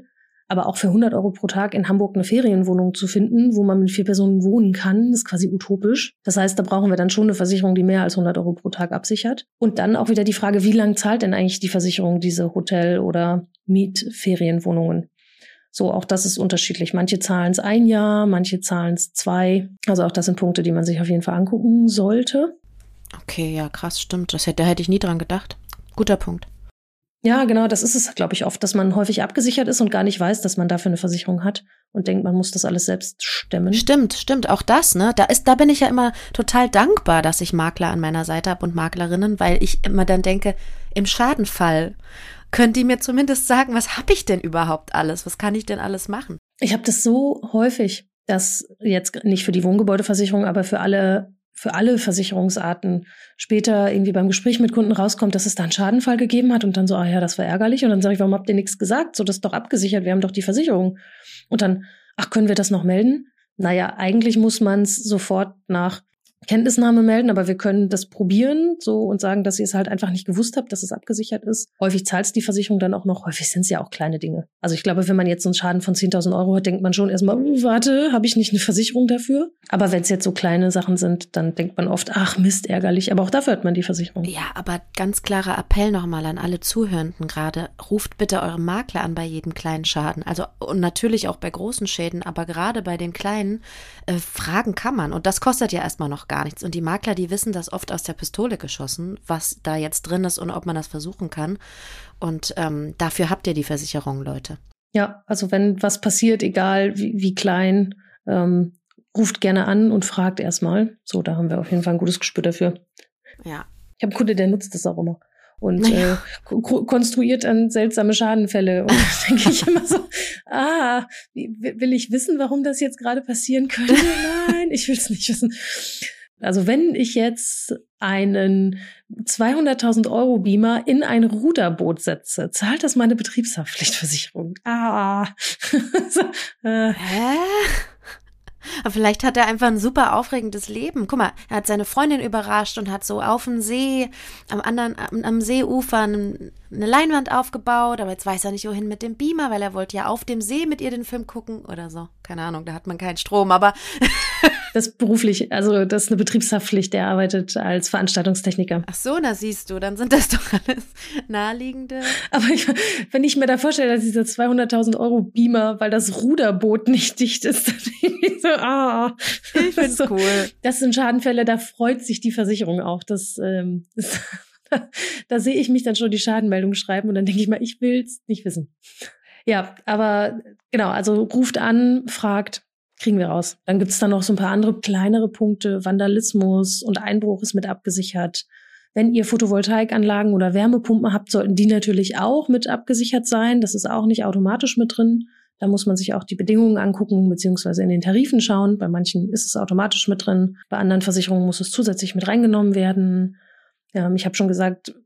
[SPEAKER 2] Aber auch für hundert Euro pro Tag in Hamburg eine Ferienwohnung zu finden, wo man mit vier Personen wohnen kann, ist quasi utopisch. Das heißt, da brauchen wir dann schon eine Versicherung, die mehr als hundert Euro pro Tag absichert. Und dann auch wieder die Frage, wie lang zahlt denn eigentlich die Versicherung diese Hotel- oder Mietferienwohnungen? So, auch das ist unterschiedlich. Manche zahlen es ein Jahr, manche zahlen es zwei. Also auch das sind Punkte, die man sich auf jeden Fall angucken sollte.
[SPEAKER 1] Okay, ja, krass, stimmt. Das hätte, da hätte ich nie dran gedacht. Guter Punkt.
[SPEAKER 2] Ja, genau, das ist es, glaube ich, oft, dass man häufig abgesichert ist und gar nicht weiß, dass man dafür eine Versicherung hat und denkt, man muss das alles selbst stemmen.
[SPEAKER 1] Stimmt, stimmt, auch das, ne? Da ist, da bin ich ja immer total dankbar, dass ich Makler an meiner Seite habe und Maklerinnen, weil ich immer dann denke, im Schadenfall können die mir zumindest sagen, was habe ich denn überhaupt alles? Was kann ich denn alles machen?
[SPEAKER 2] Ich habe das so häufig, dass jetzt nicht für die Wohngebäudeversicherung, aber für alle für alle Versicherungsarten später irgendwie beim Gespräch mit Kunden rauskommt, dass es da einen Schadenfall gegeben hat und dann so, ah ja, das war ärgerlich. Und dann sage ich, warum habt ihr nichts gesagt? So, das ist doch abgesichert, wir haben doch die Versicherung. Und dann, ach, können wir das noch melden? Naja, eigentlich muss man es sofort nach Kenntnisnahme melden, aber wir können das probieren so und sagen, dass ihr es halt einfach nicht gewusst habt, dass es abgesichert ist. Häufig zahlt es die Versicherung dann auch noch. Häufig sind es ja auch kleine Dinge. Also ich glaube, wenn man jetzt so einen Schaden von zehntausend Euro hat, denkt man schon erstmal, uh, warte, habe ich nicht eine Versicherung dafür? Aber wenn es jetzt so kleine Sachen sind, dann denkt man oft, ach Mist, ärgerlich. Aber auch dafür hat man die Versicherung.
[SPEAKER 1] Ja, aber ganz klarer Appell nochmal an alle Zuhörenden gerade. Ruft bitte euren Makler an bei jedem kleinen Schaden. Also und natürlich auch bei großen Schäden, aber gerade bei den kleinen äh, Fragen kann man. Und das kostet ja erstmal noch gar nichts. Und die Makler, die wissen das oft aus der Pistole geschossen, was da jetzt drin ist und ob man das versuchen kann. Und ähm, dafür habt ihr die Versicherung, Leute.
[SPEAKER 2] Ja, also wenn was passiert, egal wie, wie klein, ähm, ruft gerne an und fragt erstmal. So, da haben wir auf jeden Fall ein gutes Gespür dafür.
[SPEAKER 1] Ja.
[SPEAKER 2] Ich habe einen Kunde, der nutzt das auch immer. Und äh, ko- konstruiert dann seltsame Schadenfälle. Und da denke ich immer so, ah, will ich wissen, warum das jetzt gerade passieren könnte? Nein, ich will es nicht wissen. Also wenn ich jetzt einen zweihunderttausend Euro Beamer in ein Ruderboot setze, zahlt das meine Betriebshaftpflichtversicherung. Ah. so, äh.
[SPEAKER 1] Hä? Aber vielleicht hat er einfach ein super aufregendes Leben. Guck mal, er hat seine Freundin überrascht und hat so auf dem See, am anderen, am, am Seeufer eine Leinwand aufgebaut, aber jetzt weiß er nicht, wohin mit dem Beamer, weil er wollte ja auf dem See mit ihr den Film gucken oder so. Keine Ahnung, da hat man keinen Strom, aber
[SPEAKER 2] das beruflich, also das ist eine Betriebshaftpflicht, der arbeitet als Veranstaltungstechniker.
[SPEAKER 1] Ach so, na siehst du, dann sind das doch alles naheliegende.
[SPEAKER 2] Aber ich, wenn ich mir da vorstelle, dass dieser zweihunderttausend Euro Beamer, weil das Ruderboot nicht dicht ist, dann denke ich so, ah.
[SPEAKER 1] Ich find's
[SPEAKER 2] so,
[SPEAKER 1] cool.
[SPEAKER 2] Das sind Schadenfälle, da freut sich die Versicherung auch. Das, ähm, das da sehe ich mich dann schon die Schadenmeldung schreiben und dann denke ich mal, ich will's nicht wissen. Ja, aber genau, also ruft an, fragt, kriegen wir raus. Dann gibt's da noch so ein paar andere kleinere Punkte. Vandalismus und Einbruch ist mit abgesichert. Wenn ihr Photovoltaikanlagen oder Wärmepumpen habt, sollten die natürlich auch mit abgesichert sein. Das ist auch nicht automatisch mit drin. Da muss man sich auch die Bedingungen angucken, beziehungsweise in den Tarifen schauen. Bei manchen ist es automatisch mit drin. Bei anderen Versicherungen muss es zusätzlich mit reingenommen werden. Ähm, ich habe schon gesagt,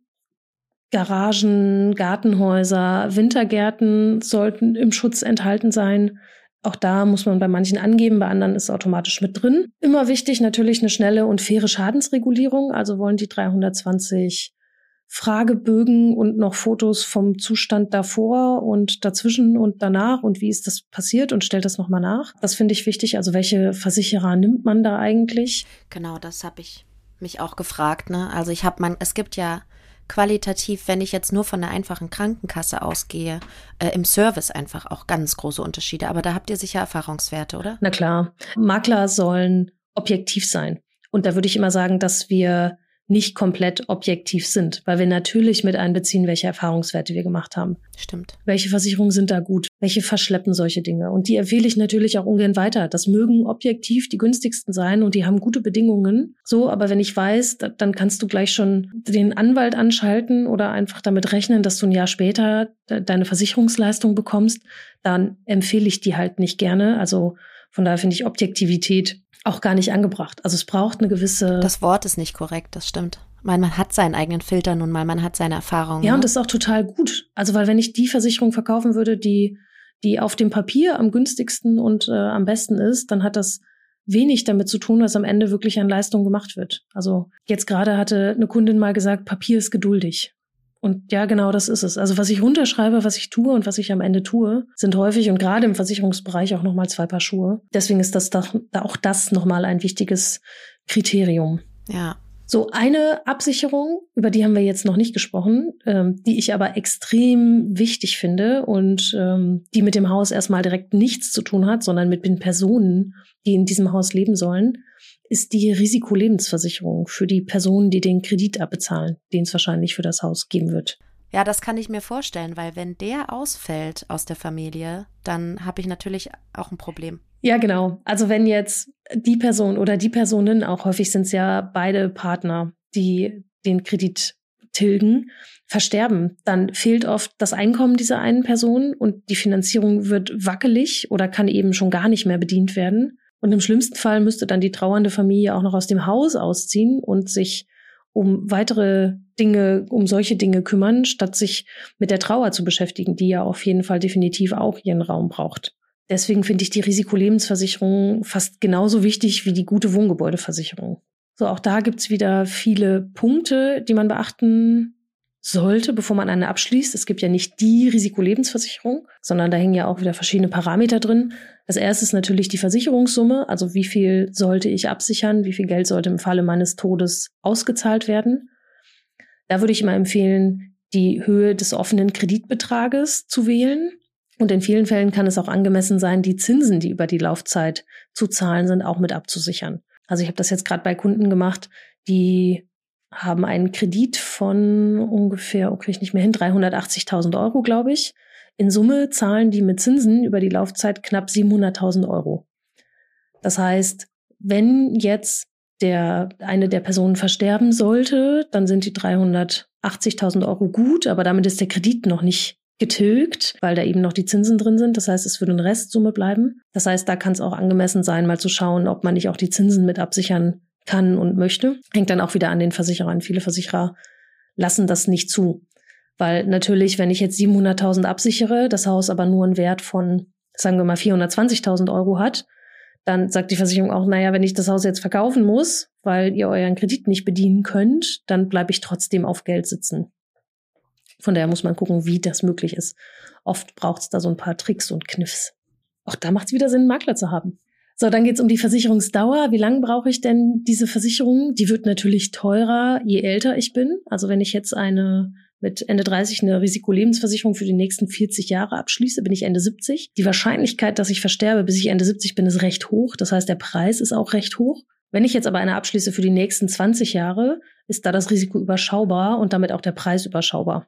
[SPEAKER 2] Garagen, Gartenhäuser, Wintergärten sollten im Schutz enthalten sein. Auch da muss man bei manchen angeben, bei anderen ist es automatisch mit drin. Immer wichtig natürlich eine schnelle und faire Schadensregulierung. Also wollen die dreihundertzwanzig Fragebögen und noch Fotos vom Zustand davor und dazwischen und danach und wie ist das passiert und stellt das nochmal nach. Das finde ich wichtig. Also welche Versicherer nimmt man da eigentlich?
[SPEAKER 1] Genau, das habe ich mich auch gefragt. Ne? Also ich habe man, es gibt ja qualitativ, wenn ich jetzt nur von der einfachen Krankenkasse ausgehe, äh, im Service einfach auch ganz große Unterschiede. Aber da habt ihr sicher Erfahrungswerte, oder?
[SPEAKER 2] Na klar. Makler sollen objektiv sein. Und da würde ich immer sagen, dass wir nicht komplett objektiv sind, weil wir natürlich mit einbeziehen, welche Erfahrungswerte wir gemacht haben.
[SPEAKER 1] Stimmt.
[SPEAKER 2] Welche Versicherungen sind da gut? Welche verschleppen solche Dinge? Und die empfehle ich natürlich auch ungern weiter. Das mögen objektiv die günstigsten sein und die haben gute Bedingungen. So, aber wenn ich weiß, dann kannst du gleich schon den Anwalt anschalten oder einfach damit rechnen, dass du ein Jahr später deine Versicherungsleistung bekommst. Dann empfehle ich die halt nicht gerne. Also von daher finde ich Objektivität auch gar nicht angebracht. Also es braucht eine gewisse...
[SPEAKER 1] Das Wort ist nicht korrekt, das stimmt. Man, man hat seinen eigenen Filter nun mal, man hat seine Erfahrungen.
[SPEAKER 2] Ja,
[SPEAKER 1] ne?
[SPEAKER 2] und das ist auch total gut. Also weil wenn ich die Versicherung verkaufen würde, die die auf dem Papier am günstigsten und äh, am besten ist, dann hat das wenig damit zu tun, was am Ende wirklich an Leistung gemacht wird. Also jetzt gerade hatte eine Kundin mal gesagt, Papier ist geduldig. Und ja, genau das ist es. Also was ich runterschreibe, was ich tue und was ich am Ende tue, sind häufig und gerade im Versicherungsbereich auch nochmal zwei Paar Schuhe. Deswegen ist das doch, auch das nochmal ein wichtiges Kriterium.
[SPEAKER 1] Ja.
[SPEAKER 2] So, eine Absicherung, über die haben wir jetzt noch nicht gesprochen, ähm, die ich aber extrem wichtig finde und ähm, die mit dem Haus erstmal direkt nichts zu tun hat, sondern mit den Personen, die in diesem Haus leben sollen, ist die Risikolebensversicherung für die Personen, die den Kredit abbezahlen, den es wahrscheinlich für das Haus geben wird.
[SPEAKER 1] Ja, das kann ich mir vorstellen, weil wenn der ausfällt aus der Familie, dann habe ich natürlich auch ein Problem.
[SPEAKER 2] Ja, genau. Also wenn jetzt die Person oder die Personen, auch häufig sind es ja beide Partner, die den Kredit tilgen, versterben, dann fehlt oft das Einkommen dieser einen Person und die Finanzierung wird wackelig oder kann eben schon gar nicht mehr bedient werden. Und im schlimmsten Fall müsste dann die trauernde Familie auch noch aus dem Haus ausziehen und sich um weitere Dinge, um solche Dinge kümmern, statt sich mit der Trauer zu beschäftigen, die ja auf jeden Fall definitiv auch ihren Raum braucht. Deswegen finde ich die Risikolebensversicherung fast genauso wichtig wie die gute Wohngebäudeversicherung. So, auch da gibt's wieder viele Punkte, die man beachten sollte, bevor man eine abschließt. Es gibt ja nicht die Risikolebensversicherung, sondern da hängen ja auch wieder verschiedene Parameter drin. Das erste ist natürlich die Versicherungssumme, also wie viel sollte ich absichern, wie viel Geld sollte im Falle meines Todes ausgezahlt werden. Da würde ich immer empfehlen, die Höhe des offenen Kreditbetrages zu wählen. Und in vielen Fällen kann es auch angemessen sein, die Zinsen, die über die Laufzeit zu zahlen sind, auch mit abzusichern. Also ich habe das jetzt gerade bei Kunden gemacht, die haben einen Kredit von ungefähr, oh, kriege ich nicht mehr hin, dreihundertachtzigtausend Euro, glaube ich. In Summe zahlen die mit Zinsen über die Laufzeit knapp siebenhunderttausend Euro. Das heißt, wenn jetzt der eine der Personen versterben sollte, dann sind die dreihundertachtzigtausend Euro gut, aber damit ist der Kredit noch nicht getilgt, weil da eben noch die Zinsen drin sind. Das heißt, es würde eine Restsumme bleiben. Das heißt, da kann es auch angemessen sein, mal zu schauen, ob man nicht auch die Zinsen mit absichern kann und möchte. Hängt dann auch wieder an den Versicherern. Viele Versicherer lassen das nicht zu. Weil natürlich, wenn ich jetzt siebenhunderttausend absichere, das Haus aber nur einen Wert von, sagen wir mal, vierhundertzwanzigtausend Euro hat, dann sagt die Versicherung auch, naja, wenn ich das Haus jetzt verkaufen muss, weil ihr euren Kredit nicht bedienen könnt, dann bleibe ich trotzdem auf Geld sitzen. Von daher muss man gucken, wie das möglich ist. Oft braucht es da so ein paar Tricks und Kniffs. Auch da macht es wieder Sinn, einen Makler zu haben. So, dann geht es um die Versicherungsdauer. Wie lange brauche ich denn diese Versicherung? Die wird natürlich teurer, je älter ich bin. Also wenn ich jetzt eine mit Ende dreißig eine Risikolebensversicherung für die nächsten vierzig Jahre abschließe, bin ich Ende siebzig. Die Wahrscheinlichkeit, dass ich versterbe, bis ich Ende siebzig bin, ist recht hoch. Das heißt, der Preis ist auch recht hoch. Wenn ich jetzt aber eine abschließe für die nächsten zwanzig Jahre, ist da das Risiko überschaubar und damit auch der Preis überschaubar.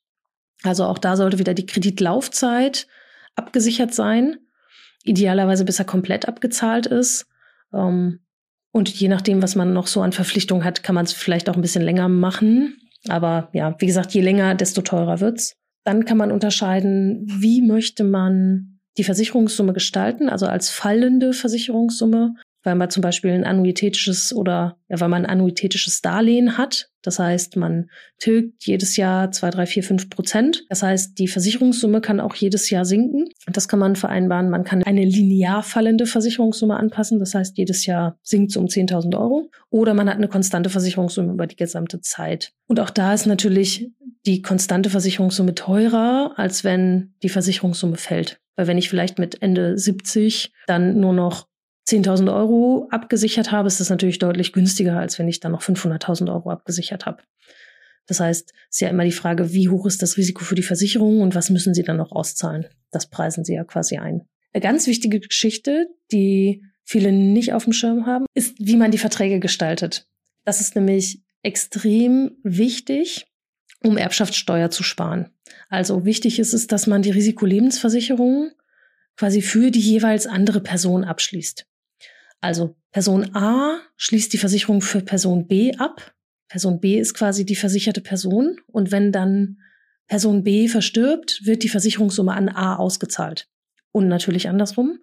[SPEAKER 2] Also auch da sollte wieder die Kreditlaufzeit abgesichert sein. Idealerweise bis er komplett abgezahlt ist. Und je nachdem, was man noch so an Verpflichtungen hat, kann man es vielleicht auch ein bisschen länger machen. Aber ja, wie gesagt, je länger, desto teurer wird's. Dann kann man unterscheiden, wie möchte man die Versicherungssumme gestalten, also als fallende Versicherungssumme, weil man zum Beispiel ein annuitätisches oder ja, weil man ein annuitätisches Darlehen hat. Das heißt, man tilgt jedes Jahr zwei, drei, vier, fünf Prozent. Das heißt, die Versicherungssumme kann auch jedes Jahr sinken. Das kann man vereinbaren. Man kann eine linear fallende Versicherungssumme anpassen. Das heißt, jedes Jahr sinkt es um zehntausend Euro. Oder man hat eine konstante Versicherungssumme über die gesamte Zeit. Und auch da ist natürlich die konstante Versicherungssumme teurer, als wenn die Versicherungssumme fällt. Weil wenn ich vielleicht mit Ende siebzig dann nur noch zehntausend Euro abgesichert habe, ist das natürlich deutlich günstiger, als wenn ich dann noch fünfhunderttausend Euro abgesichert habe. Das heißt, es ist ja immer die Frage, wie hoch ist das Risiko für die Versicherung und was müssen Sie dann noch auszahlen? Das preisen Sie ja quasi ein. Eine ganz wichtige Geschichte, die viele nicht auf dem Schirm haben, ist, wie man die Verträge gestaltet. Das ist nämlich extrem wichtig, um Erbschaftssteuer zu sparen. Also wichtig ist es, dass man die Risikolebensversicherung quasi für die jeweils andere Person abschließt. Also Person A schließt die Versicherung für Person B ab. Person B ist quasi die versicherte Person. Und wenn dann Person B verstirbt, wird die Versicherungssumme an A ausgezahlt. Und natürlich andersrum.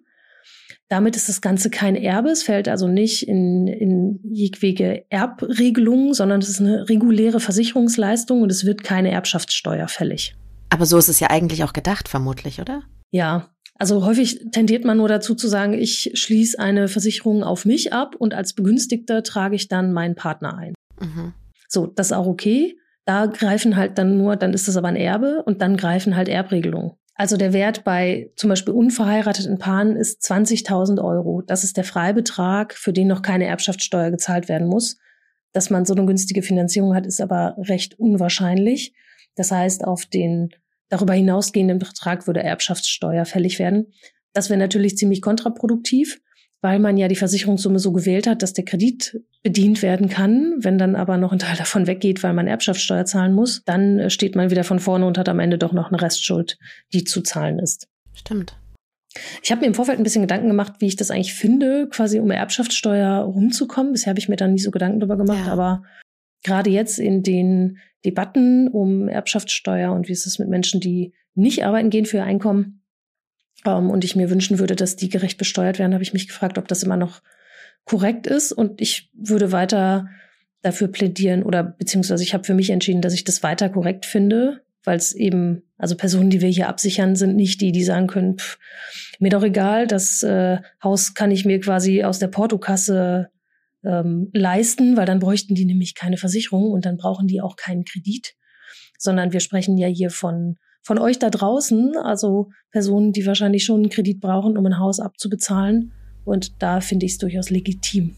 [SPEAKER 2] Damit ist das Ganze kein Erbe. Es fällt also nicht in, in jegwege Erbregelungen, sondern es ist eine reguläre Versicherungsleistung und es wird keine Erbschaftssteuer fällig.
[SPEAKER 1] Aber so ist es ja eigentlich auch gedacht, vermutlich, oder?
[SPEAKER 2] Ja. Also häufig tendiert man nur dazu zu sagen, ich schließe eine Versicherung auf mich ab und als Begünstigter trage ich dann meinen Partner ein.
[SPEAKER 1] Mhm.
[SPEAKER 2] So, das ist auch okay. Da greifen halt dann nur, dann ist das aber ein Erbe und dann greifen halt Erbregelungen. Also der Wert bei zum Beispiel unverheirateten Paaren ist zwanzigtausend Euro. Das ist der Freibetrag, für den noch keine Erbschaftssteuer gezahlt werden muss. Dass man so eine günstige Finanzierung hat, ist aber recht unwahrscheinlich. Das heißt, auf den darüber hinausgehenden Betrag würde Erbschaftssteuer fällig werden. Das wäre natürlich ziemlich kontraproduktiv, weil man ja die Versicherungssumme so gewählt hat, dass der Kredit bedient werden kann. Wenn dann aber noch ein Teil davon weggeht, weil man Erbschaftssteuer zahlen muss, dann steht man wieder von vorne und hat am Ende doch noch eine Restschuld, die zu zahlen ist.
[SPEAKER 1] Stimmt.
[SPEAKER 2] Ich habe mir im Vorfeld ein bisschen Gedanken gemacht, wie ich das eigentlich finde, quasi um Erbschaftssteuer rumzukommen. Bisher habe ich mir da nicht so Gedanken drüber gemacht, ja. Aber gerade jetzt in den Debatten um Erbschaftssteuer und wie ist es mit Menschen, die nicht arbeiten gehen für ihr Einkommen, Um, und ich mir wünschen würde, dass die gerecht besteuert werden, habe ich mich gefragt, ob das immer noch korrekt ist. Und ich würde weiter dafür plädieren oder beziehungsweise ich habe für mich entschieden, dass ich das weiter korrekt finde, weil es eben, also Personen, die wir hier absichern, sind nicht die, die sagen können, pff, mir doch egal, das äh, Haus kann ich mir quasi aus der Portokasse ähm, leisten, weil dann bräuchten die nämlich keine Versicherung und dann brauchen die auch keinen Kredit, sondern wir sprechen ja hier von Von euch da draußen, also Personen, die wahrscheinlich schon einen Kredit brauchen, um ein Haus abzubezahlen. Und da finde ich es durchaus legitim.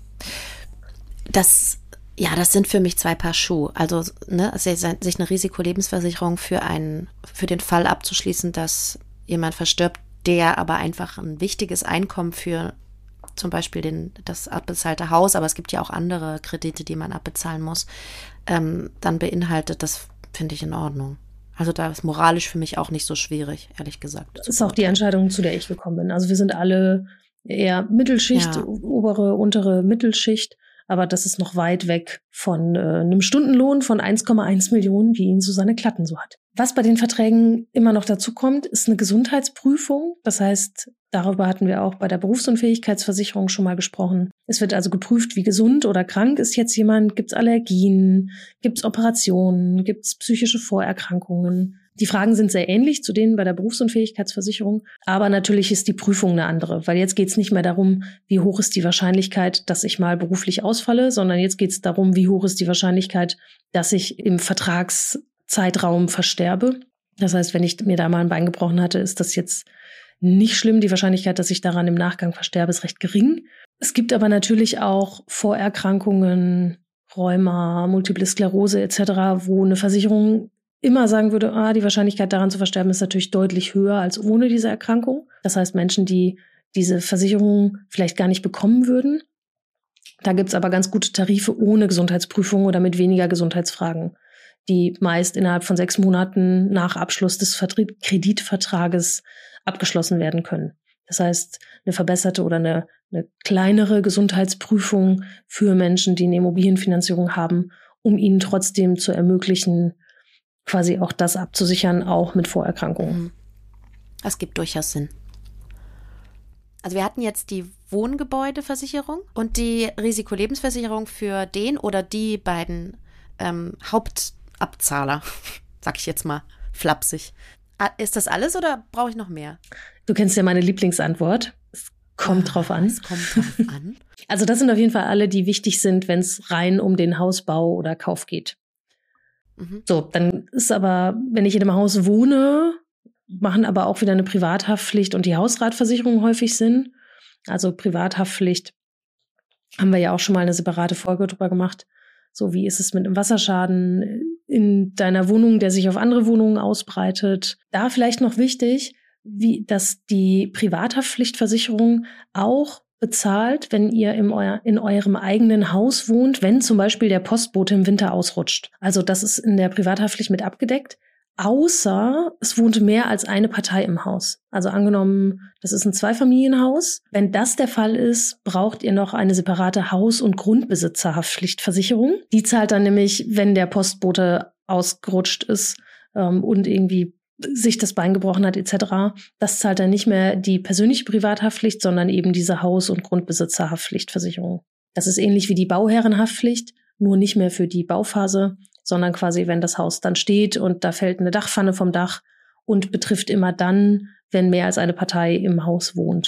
[SPEAKER 1] Das, ja, das sind für mich zwei Paar Schuhe. Also, ne, sich eine Risikolebensversicherung für einen, für den Fall abzuschließen, dass jemand verstirbt, der aber einfach ein wichtiges Einkommen für zum Beispiel den, das abbezahlte Haus, aber es gibt ja auch andere Kredite, die man abbezahlen muss, ähm, dann beinhaltet, das finde ich in Ordnung. Also da ist moralisch für mich auch nicht so schwierig, ehrlich gesagt.
[SPEAKER 2] Das ist auch die Entscheidung, zu der ich gekommen bin. Also wir sind alle eher Mittelschicht, ja. obere, untere Mittelschicht. Aber das ist noch weit weg von äh, einem Stundenlohn von eins Komma eins Millionen, wie ihn Susanne Klatten so hat. Was bei den Verträgen immer noch dazu kommt, ist eine Gesundheitsprüfung. Das heißt, darüber hatten wir auch bei der Berufsunfähigkeitsversicherung schon mal gesprochen. Es wird also geprüft, wie gesund oder krank ist jetzt jemand. Gibt es Allergien? Gibt es Operationen? Gibt es psychische Vorerkrankungen? Die Fragen sind sehr ähnlich zu denen bei der Berufsunfähigkeitsversicherung, aber natürlich ist die Prüfung eine andere, weil jetzt geht es nicht mehr darum, wie hoch ist die Wahrscheinlichkeit, dass ich mal beruflich ausfalle, sondern jetzt geht es darum, wie hoch ist die Wahrscheinlichkeit, dass ich im Vertragszeitraum versterbe. Das heißt, wenn ich mir da mal ein Bein gebrochen hatte, ist das jetzt nicht schlimm. Die Wahrscheinlichkeit, dass ich daran im Nachgang versterbe, ist recht gering. Es gibt aber natürlich auch Vorerkrankungen, Rheuma, Multiple Sklerose et cetera, wo eine Versicherung immer sagen würde, ah, die Wahrscheinlichkeit daran zu versterben ist natürlich deutlich höher als ohne diese Erkrankung. Das heißt, Menschen, die diese Versicherung vielleicht gar nicht bekommen würden. Da gibt's aber ganz gute Tarife ohne Gesundheitsprüfung oder mit weniger Gesundheitsfragen, die meist innerhalb von sechs Monaten nach Abschluss des Vertrieb- Kreditvertrages abgeschlossen werden können. Das heißt, eine verbesserte oder eine, eine kleinere Gesundheitsprüfung für Menschen, die eine Immobilienfinanzierung haben, um ihnen trotzdem zu ermöglichen, quasi auch das abzusichern, auch mit Vorerkrankungen.
[SPEAKER 1] Das gibt durchaus Sinn. Also wir hatten jetzt die Wohngebäudeversicherung und die Risikolebensversicherung für den oder die beiden ähm, Hauptabzahler, sag ich jetzt mal flapsig. Ist das alles oder brauche ich noch mehr?
[SPEAKER 2] Du kennst ja meine Lieblingsantwort. Es kommt ah, drauf an.
[SPEAKER 1] Es kommt drauf an.
[SPEAKER 2] Also das sind auf jeden Fall alle, die wichtig sind, wenn es rein um den Hausbau oder Kauf geht. So, dann ist aber, wenn ich in einem Haus wohne, machen aber auch wieder eine Privathaftpflicht und die Hausratversicherung häufig Sinn. Also Privathaftpflicht haben wir ja auch schon mal eine separate Folge drüber gemacht. So, wie ist es mit einem Wasserschaden in deiner Wohnung, der sich auf andere Wohnungen ausbreitet? Da vielleicht noch wichtig, wie, dass die Privathaftpflichtversicherung auch bezahlt, wenn ihr in, euer, in eurem eigenen Haus wohnt, wenn zum Beispiel der Postbote im Winter ausrutscht. Also das ist in der Privathaftpflicht mit abgedeckt, außer es wohnt mehr als eine Partei im Haus. Also angenommen, das ist ein Zweifamilienhaus. Wenn das der Fall ist, braucht ihr noch eine separate Haus- und Grundbesitzerhaftpflichtversicherung. Die zahlt dann nämlich, wenn der Postbote ausgerutscht ist ähm, und irgendwie sich das Bein gebrochen hat et cetera. Das zahlt dann nicht mehr die persönliche Privathaftpflicht, sondern eben diese Haus- und Grundbesitzerhaftpflichtversicherung. Das ist ähnlich wie die Bauherrenhaftpflicht, nur nicht mehr für die Bauphase, sondern quasi, wenn das Haus dann steht und da fällt eine Dachpfanne vom Dach und betrifft immer dann, wenn mehr als eine Partei im Haus wohnt.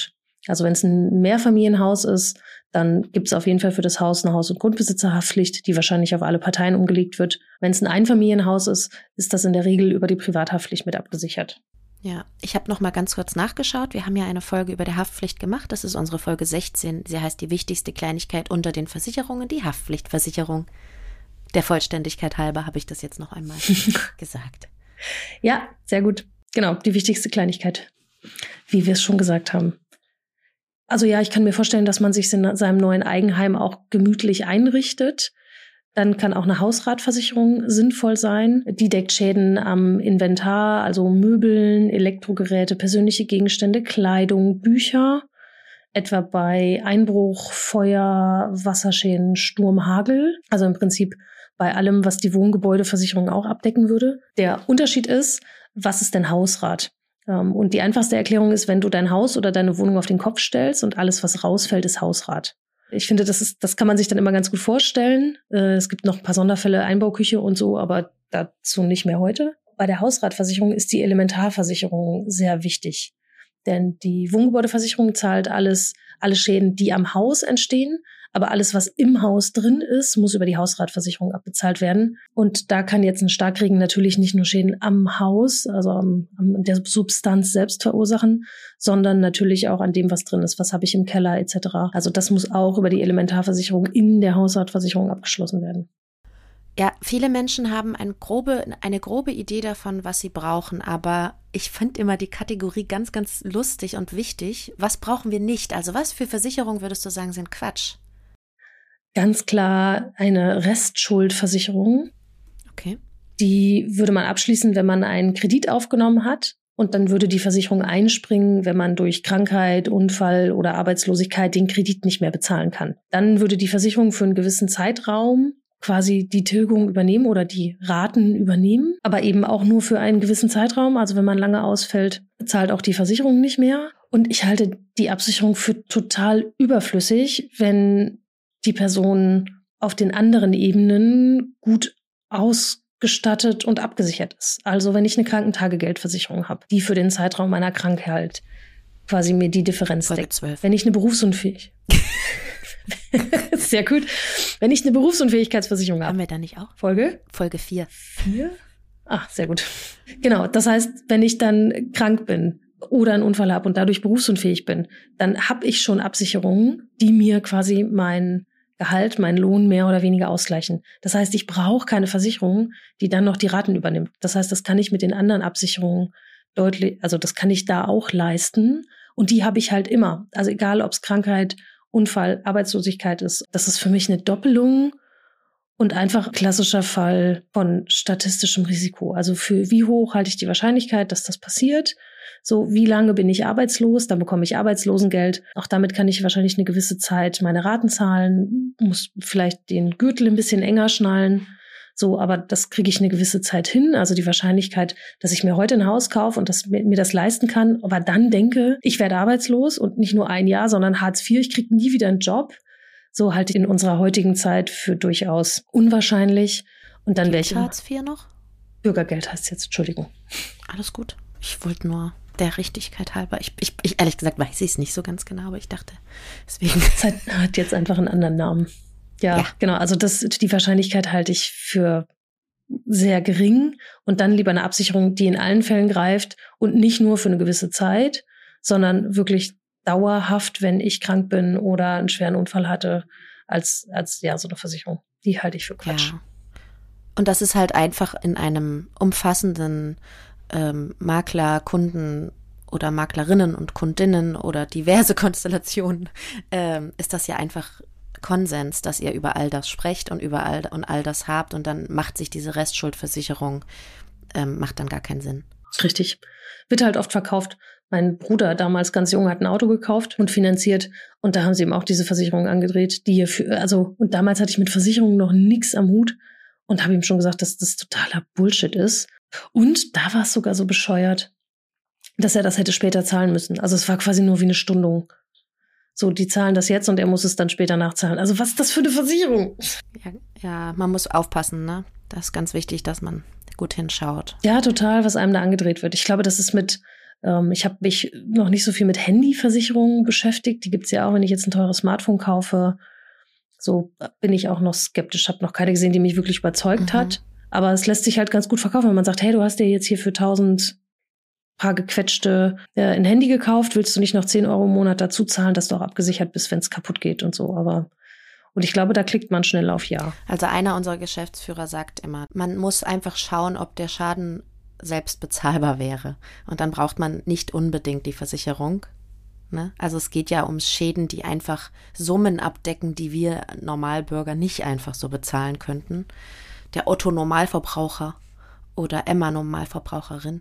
[SPEAKER 2] Also wenn es ein Mehrfamilienhaus ist, dann gibt es auf jeden Fall für das Haus eine Haus- und Grundbesitzerhaftpflicht, die wahrscheinlich auf alle Parteien umgelegt wird. Wenn es ein Einfamilienhaus ist, ist das in der Regel über die Privathaftpflicht mit abgesichert.
[SPEAKER 1] Ja, ich habe noch mal ganz kurz nachgeschaut. Wir haben ja eine Folge über die Haftpflicht gemacht. Das ist unsere Folge sechzehn. Sie heißt die wichtigste Kleinigkeit unter den Versicherungen, die Haftpflichtversicherung. Der Vollständigkeit halber habe ich das jetzt noch einmal gesagt.
[SPEAKER 2] Ja, sehr gut. Genau, die wichtigste Kleinigkeit, wie wir es schon gesagt haben. Also ja, ich kann mir vorstellen, dass man sich in seinem neuen Eigenheim auch gemütlich einrichtet. Dann kann auch eine Hausratversicherung sinnvoll sein. Die deckt Schäden am Inventar, also Möbeln, Elektrogeräte, persönliche Gegenstände, Kleidung, Bücher. Etwa bei Einbruch, Feuer, Wasserschäden, Sturm, Hagel. Also im Prinzip bei allem, was die Wohngebäudeversicherung auch abdecken würde. Der Unterschied ist, was ist denn Hausrat? Und die einfachste Erklärung ist, wenn du dein Haus oder deine Wohnung auf den Kopf stellst und alles, was rausfällt, ist Hausrat. Ich finde, das ist, das kann man sich dann immer ganz gut vorstellen. Es gibt noch ein paar Sonderfälle, Einbauküche und so, aber dazu nicht mehr heute. Bei der Hausratversicherung ist die Elementarversicherung sehr wichtig. Denn die Wohngebäudeversicherung zahlt alles, alle Schäden, die am Haus entstehen. Aber alles, was im Haus drin ist, muss über die Hausratversicherung abbezahlt werden. Und da kann jetzt ein Starkregen natürlich nicht nur Schäden am Haus, also am, an der Substanz selbst verursachen, sondern natürlich auch an dem, was drin ist. Was habe ich im Keller et cetera. Also das muss auch über die Elementarversicherung in der Hausratversicherung abgeschlossen werden.
[SPEAKER 1] Ja, viele Menschen haben eine grobe, eine grobe Idee davon, was sie brauchen, aber ich finde immer die Kategorie ganz, ganz lustig und wichtig. Was brauchen wir nicht? Also was für Versicherungen würdest du sagen, sind Quatsch?
[SPEAKER 2] Ganz klar eine Restschuldversicherung.
[SPEAKER 1] Okay.
[SPEAKER 2] Die würde man abschließen, wenn man einen Kredit aufgenommen hat. Und dann würde die Versicherung einspringen, wenn man durch Krankheit, Unfall oder Arbeitslosigkeit den Kredit nicht mehr bezahlen kann. Dann würde die Versicherung für einen gewissen Zeitraum quasi die Tilgung übernehmen oder die Raten übernehmen, aber eben auch nur für einen gewissen Zeitraum. Also wenn man lange ausfällt, zahlt auch die Versicherung nicht mehr. Und ich halte die Absicherung für total überflüssig, wenn die Person auf den anderen Ebenen gut ausgestattet und abgesichert ist. Also wenn ich eine Krankentagegeldversicherung habe, die für den Zeitraum meiner Krankheit quasi mir die Differenz
[SPEAKER 1] Folge
[SPEAKER 2] deckt.
[SPEAKER 1] zwölf.
[SPEAKER 2] Wenn ich eine Berufsunfähigkeit Sehr gut. Wenn ich eine Berufsunfähigkeitsversicherung habe.
[SPEAKER 1] Haben wir da nicht auch?
[SPEAKER 2] Folge?
[SPEAKER 1] Folge vier.
[SPEAKER 2] Vier? Ach, sehr gut. Genau, das heißt, wenn ich dann krank bin oder einen Unfall habe und dadurch berufsunfähig bin, dann habe ich schon Absicherungen, die mir quasi mein Gehalt, meinen Lohn mehr oder weniger ausgleichen. Das heißt, ich brauche keine Versicherung, die dann noch die Raten übernimmt. Das heißt, das kann ich mit den anderen Absicherungen deutlich, also das kann ich da auch leisten. Und die habe ich halt immer. Also egal, ob es Krankheit, Unfall, Arbeitslosigkeit ist. Das ist für mich eine Doppelung und einfach klassischer Fall von statistischem Risiko. Also für wie hoch halte ich die Wahrscheinlichkeit, dass das passiert? So, wie lange bin ich arbeitslos? Dann bekomme ich Arbeitslosengeld. Auch damit kann ich wahrscheinlich eine gewisse Zeit meine Raten zahlen, muss vielleicht den Gürtel ein bisschen enger schnallen. So, aber das kriege ich eine gewisse Zeit hin. Also die Wahrscheinlichkeit, dass ich mir heute ein Haus kaufe und das, mir das leisten kann, aber dann denke, ich werde arbeitslos und nicht nur ein Jahr, sondern Hartz vier, ich kriege nie wieder einen Job. So halte ich in unserer heutigen Zeit für durchaus unwahrscheinlich. Und dann wäre ich
[SPEAKER 1] Hartz vier noch?
[SPEAKER 2] Bürgergeld heißt jetzt, Entschuldigung.
[SPEAKER 1] Alles gut. Ich wollte nur der Richtigkeit halber. Ich, ich, ich ehrlich gesagt weiß ich es nicht so ganz genau, aber ich dachte, deswegen.
[SPEAKER 2] Es hat, hat jetzt einfach einen anderen Namen. Ja, ja, genau. Also das, die Wahrscheinlichkeit halte ich für sehr gering und dann lieber eine Absicherung, die in allen Fällen greift und nicht nur für eine gewisse Zeit, sondern wirklich dauerhaft, wenn ich krank bin oder einen schweren Unfall hatte, als, als ja, so eine Versicherung. Die halte ich für Quatsch.
[SPEAKER 1] Ja. Und das ist halt einfach in einem umfassenden ähm, Makler, Kunden oder Maklerinnen und Kundinnen oder diverse Konstellationen ähm, ist das ja einfach Konsens, dass ihr über all das sprecht und über all, und all das habt und dann macht sich diese Restschuldversicherung, ähm, macht dann gar keinen Sinn.
[SPEAKER 2] Richtig. Wird halt oft verkauft. Mein Bruder, damals ganz jung, hat ein Auto gekauft und finanziert und da haben sie ihm auch diese Versicherung angedreht, die hier für, also, und damals hatte ich mit Versicherungen noch nichts am Hut und habe ihm schon gesagt, dass das totaler Bullshit ist. Und da war es sogar so bescheuert, dass er das hätte später zahlen müssen. Also es war quasi nur wie eine Stundung. So, die zahlen das jetzt und er muss es dann später nachzahlen. Also was ist das für eine Versicherung?
[SPEAKER 1] Ja, ja, man muss aufpassen, ne? Das ist ganz wichtig, dass man gut hinschaut.
[SPEAKER 2] Ja, total, was einem da angedreht wird. Ich glaube, das ist mit Ähm, ich habe mich noch nicht so viel mit Handyversicherungen beschäftigt. Die gibt's ja auch, wenn ich jetzt ein teures Smartphone kaufe. So bin ich auch noch skeptisch. Habe noch keine gesehen, die mich wirklich überzeugt
[SPEAKER 1] Mhm.
[SPEAKER 2] hat. Aber es lässt sich halt ganz gut verkaufen, wenn man sagt, hey, du hast dir jetzt hier für tausend paar gequetschte äh, ein Handy gekauft, willst du nicht noch zehn Euro im Monat dazu zahlen, dass du auch abgesichert bist, wenn es kaputt geht und so. Aber und ich glaube, da klickt man schnell auf Ja.
[SPEAKER 1] Also einer unserer Geschäftsführer sagt immer, man muss einfach schauen, ob der Schaden selbst bezahlbar wäre. Und dann braucht man nicht unbedingt die Versicherung. Ne? Also es geht ja um Schäden, die einfach Summen abdecken, die wir Normalbürger nicht einfach so bezahlen könnten. Der Otto-Normalverbraucher oder Emma-Normalverbraucherin.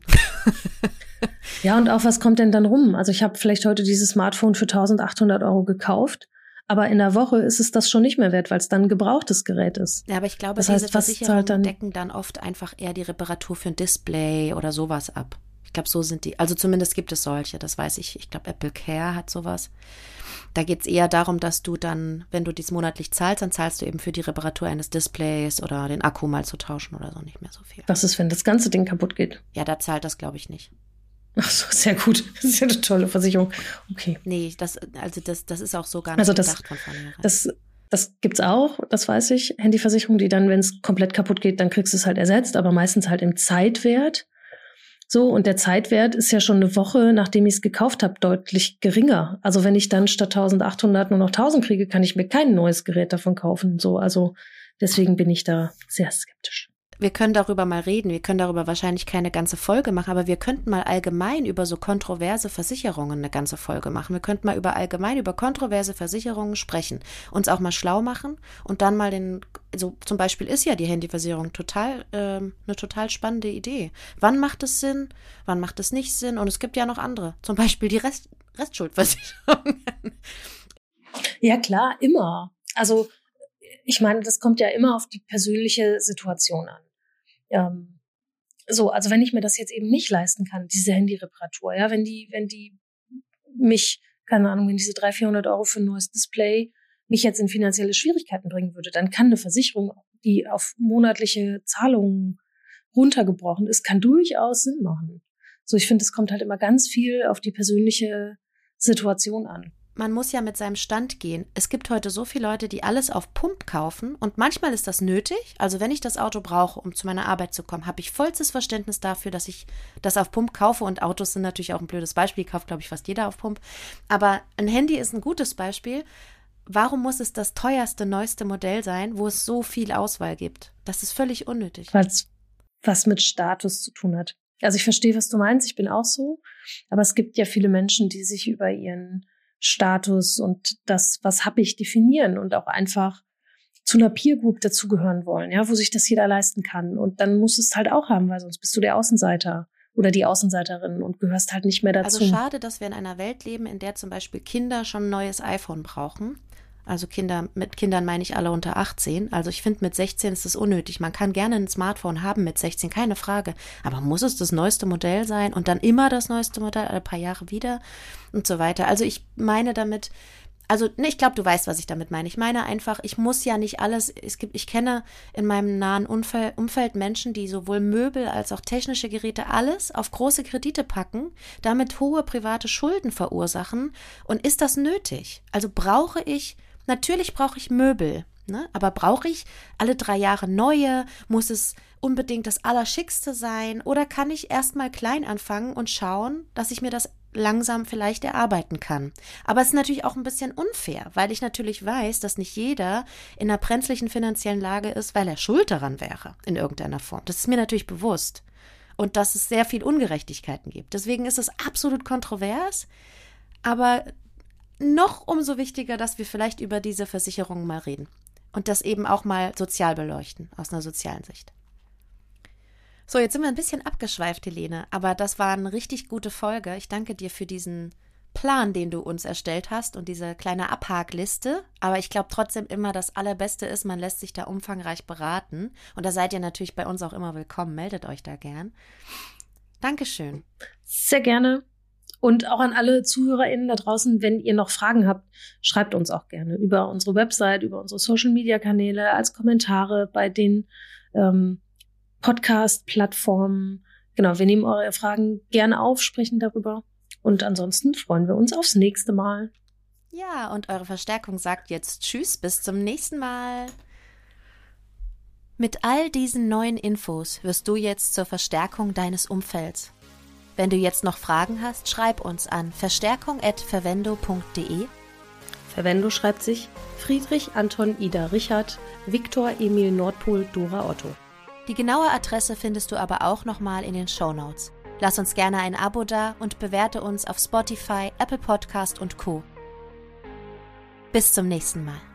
[SPEAKER 2] Ja, und auch, was kommt denn dann rum? Also ich habe vielleicht heute dieses Smartphone für eintausendachthundert Euro gekauft, aber in der Woche ist es das schon nicht mehr wert, weil es dann ein gebrauchtes Gerät ist.
[SPEAKER 1] Ja, aber ich glaube,
[SPEAKER 2] das
[SPEAKER 1] diese
[SPEAKER 2] heißt,
[SPEAKER 1] Versicherungen
[SPEAKER 2] dann
[SPEAKER 1] decken dann oft einfach eher die Reparatur für ein Display oder sowas ab. Ich glaube, so sind die, also zumindest gibt es solche, das weiß ich. Ich glaube, Apple Care hat sowas. Da geht es eher darum, dass du dann, wenn du dies monatlich zahlst, dann zahlst du eben für die Reparatur eines Displays oder den Akku mal zu tauschen oder so nicht mehr so viel.
[SPEAKER 2] Was ist, wenn das ganze Ding kaputt geht?
[SPEAKER 1] Ja, da zahlt das, glaube ich, nicht.
[SPEAKER 2] Ach so, sehr gut. Das ist ja eine tolle Versicherung. Okay.
[SPEAKER 1] Nee, das, also das, das ist auch so gar nicht
[SPEAKER 2] also das,
[SPEAKER 1] gedacht von vornherein.
[SPEAKER 2] Das, das gibt's auch, das weiß ich. Handyversicherung, die dann, wenn es komplett kaputt geht, dann kriegst du es halt ersetzt, aber meistens halt im Zeitwert. So, und der Zeitwert ist ja schon eine Woche, nachdem ich es gekauft habe, deutlich geringer. Also wenn ich dann statt eintausendachthundert nur noch tausend kriege, kann ich mir kein neues Gerät davon kaufen. So, also deswegen bin ich da sehr skeptisch.
[SPEAKER 1] Wir können darüber mal reden, wir können darüber wahrscheinlich keine ganze Folge machen, aber wir könnten mal allgemein über so kontroverse Versicherungen eine ganze Folge machen. Wir könnten mal über allgemein über kontroverse Versicherungen sprechen, uns auch mal schlau machen und dann mal den, so zum Beispiel ist ja die Handyversicherung total ähm, eine total spannende Idee. Wann macht es Sinn, wann macht es nicht Sinn? Und es gibt ja noch andere, zum Beispiel die Rest, Restschuldversicherung.
[SPEAKER 2] Ja klar, immer. Also ich meine, das kommt ja immer auf die persönliche Situation an. Ähm, so, also wenn ich mir das jetzt eben nicht leisten kann, diese Handyreparatur, ja, wenn die, wenn die mich, keine Ahnung, wenn diese dreihundert, vierhundert Euro für ein neues Display mich jetzt in finanzielle Schwierigkeiten bringen würde, dann kann eine Versicherung, die auf monatliche Zahlungen runtergebrochen ist, kann durchaus Sinn machen. So, ich finde, es kommt halt immer ganz viel auf die persönliche Situation an.
[SPEAKER 1] Man muss ja mit seinem Stand gehen. Es gibt heute so viele Leute, die alles auf Pump kaufen und manchmal ist das nötig. Also wenn ich das Auto brauche, um zu meiner Arbeit zu kommen, habe ich vollstes Verständnis dafür, dass ich das auf Pump kaufe und Autos sind natürlich auch ein blödes Beispiel, kauft glaube ich fast jeder auf Pump. Aber ein Handy ist ein gutes Beispiel. Warum muss es das teuerste, neueste Modell sein, wo es so viel Auswahl gibt? Das ist völlig unnötig.
[SPEAKER 2] Weil es was mit Status zu tun hat. Also ich verstehe, was du meinst, ich bin auch so, aber es gibt ja viele Menschen, die sich über ihren Status und das, was habe ich, definieren und auch einfach zu einer Peer Group dazugehören wollen, ja, wo sich das jeder leisten kann. Und dann musst du es halt auch haben, weil sonst bist du der Außenseiter oder die Außenseiterin und gehörst halt nicht mehr dazu.
[SPEAKER 1] Also schade, dass wir in einer Welt leben, in der zum Beispiel Kinder schon ein neues iPhone brauchen. Also Kinder, mit Kindern meine ich alle unter achtzehn. Also ich finde, mit sechzehn ist es unnötig. Man kann gerne ein Smartphone haben mit sechzehn, keine Frage. Aber muss es das neueste Modell sein und dann immer das neueste Modell, alle paar Jahre wieder und so weiter. Also ich meine damit, also ne, ich glaube, du weißt, was ich damit meine. Ich meine einfach, ich muss ja nicht alles, es gibt, ich kenne in meinem nahen Umfeld, Umfeld Menschen, die sowohl Möbel als auch technische Geräte alles auf große Kredite packen, damit hohe private Schulden verursachen. Und ist das nötig? Also brauche ich Natürlich brauche ich Möbel, ne? Aber brauche ich alle drei Jahre neue? Muss es unbedingt das Allerschickste sein? Oder kann ich erstmal klein anfangen und schauen, dass ich mir das langsam vielleicht erarbeiten kann? Aber es ist natürlich auch ein bisschen unfair, weil ich natürlich weiß, dass nicht jeder in einer brenzlichen finanziellen Lage ist, weil er schuld daran wäre, in irgendeiner Form. Das ist mir natürlich bewusst. Und dass es sehr viel Ungerechtigkeiten gibt. Deswegen ist es absolut kontrovers, aber noch umso wichtiger, dass wir vielleicht über diese Versicherungen mal reden und das eben auch mal sozial beleuchten, aus einer sozialen Sicht. So, jetzt sind wir ein bisschen abgeschweift, Helene, aber das war eine richtig gute Folge. Ich danke dir für diesen Plan, den du uns erstellt hast und diese kleine Abhakliste. Aber ich glaube trotzdem immer, das Allerbeste ist, man lässt sich da umfangreich beraten. Und da seid ihr natürlich bei uns auch immer willkommen. Meldet euch da gern. Dankeschön.
[SPEAKER 2] Sehr gerne. Und auch an alle ZuhörerInnen da draußen, wenn ihr noch Fragen habt, schreibt uns auch gerne über unsere Website, über unsere Social-Media-Kanäle, als Kommentare bei den ähm, Podcast-Plattformen. genau, wir nehmen eure Fragen gerne auf, sprechen darüber. Und ansonsten freuen wir uns aufs nächste Mal.
[SPEAKER 1] Ja, und eure Verstärkung sagt jetzt Tschüss, bis zum nächsten Mal. Mit all diesen neuen Infos wirst du jetzt zur Verstärkung deines Umfelds. Wenn du jetzt noch Fragen hast, schreib uns an verstärkung at verwendo punkt de.
[SPEAKER 2] Verwendo schreibt sich Friedrich Anton Ida Richard Viktor Emil Nordpol Dora Otto.
[SPEAKER 1] Die genaue Adresse findest du aber auch nochmal in den Shownotes. Lass uns gerne ein Abo da und bewerte uns auf Spotify, Apple Podcast und Co. Bis zum nächsten Mal.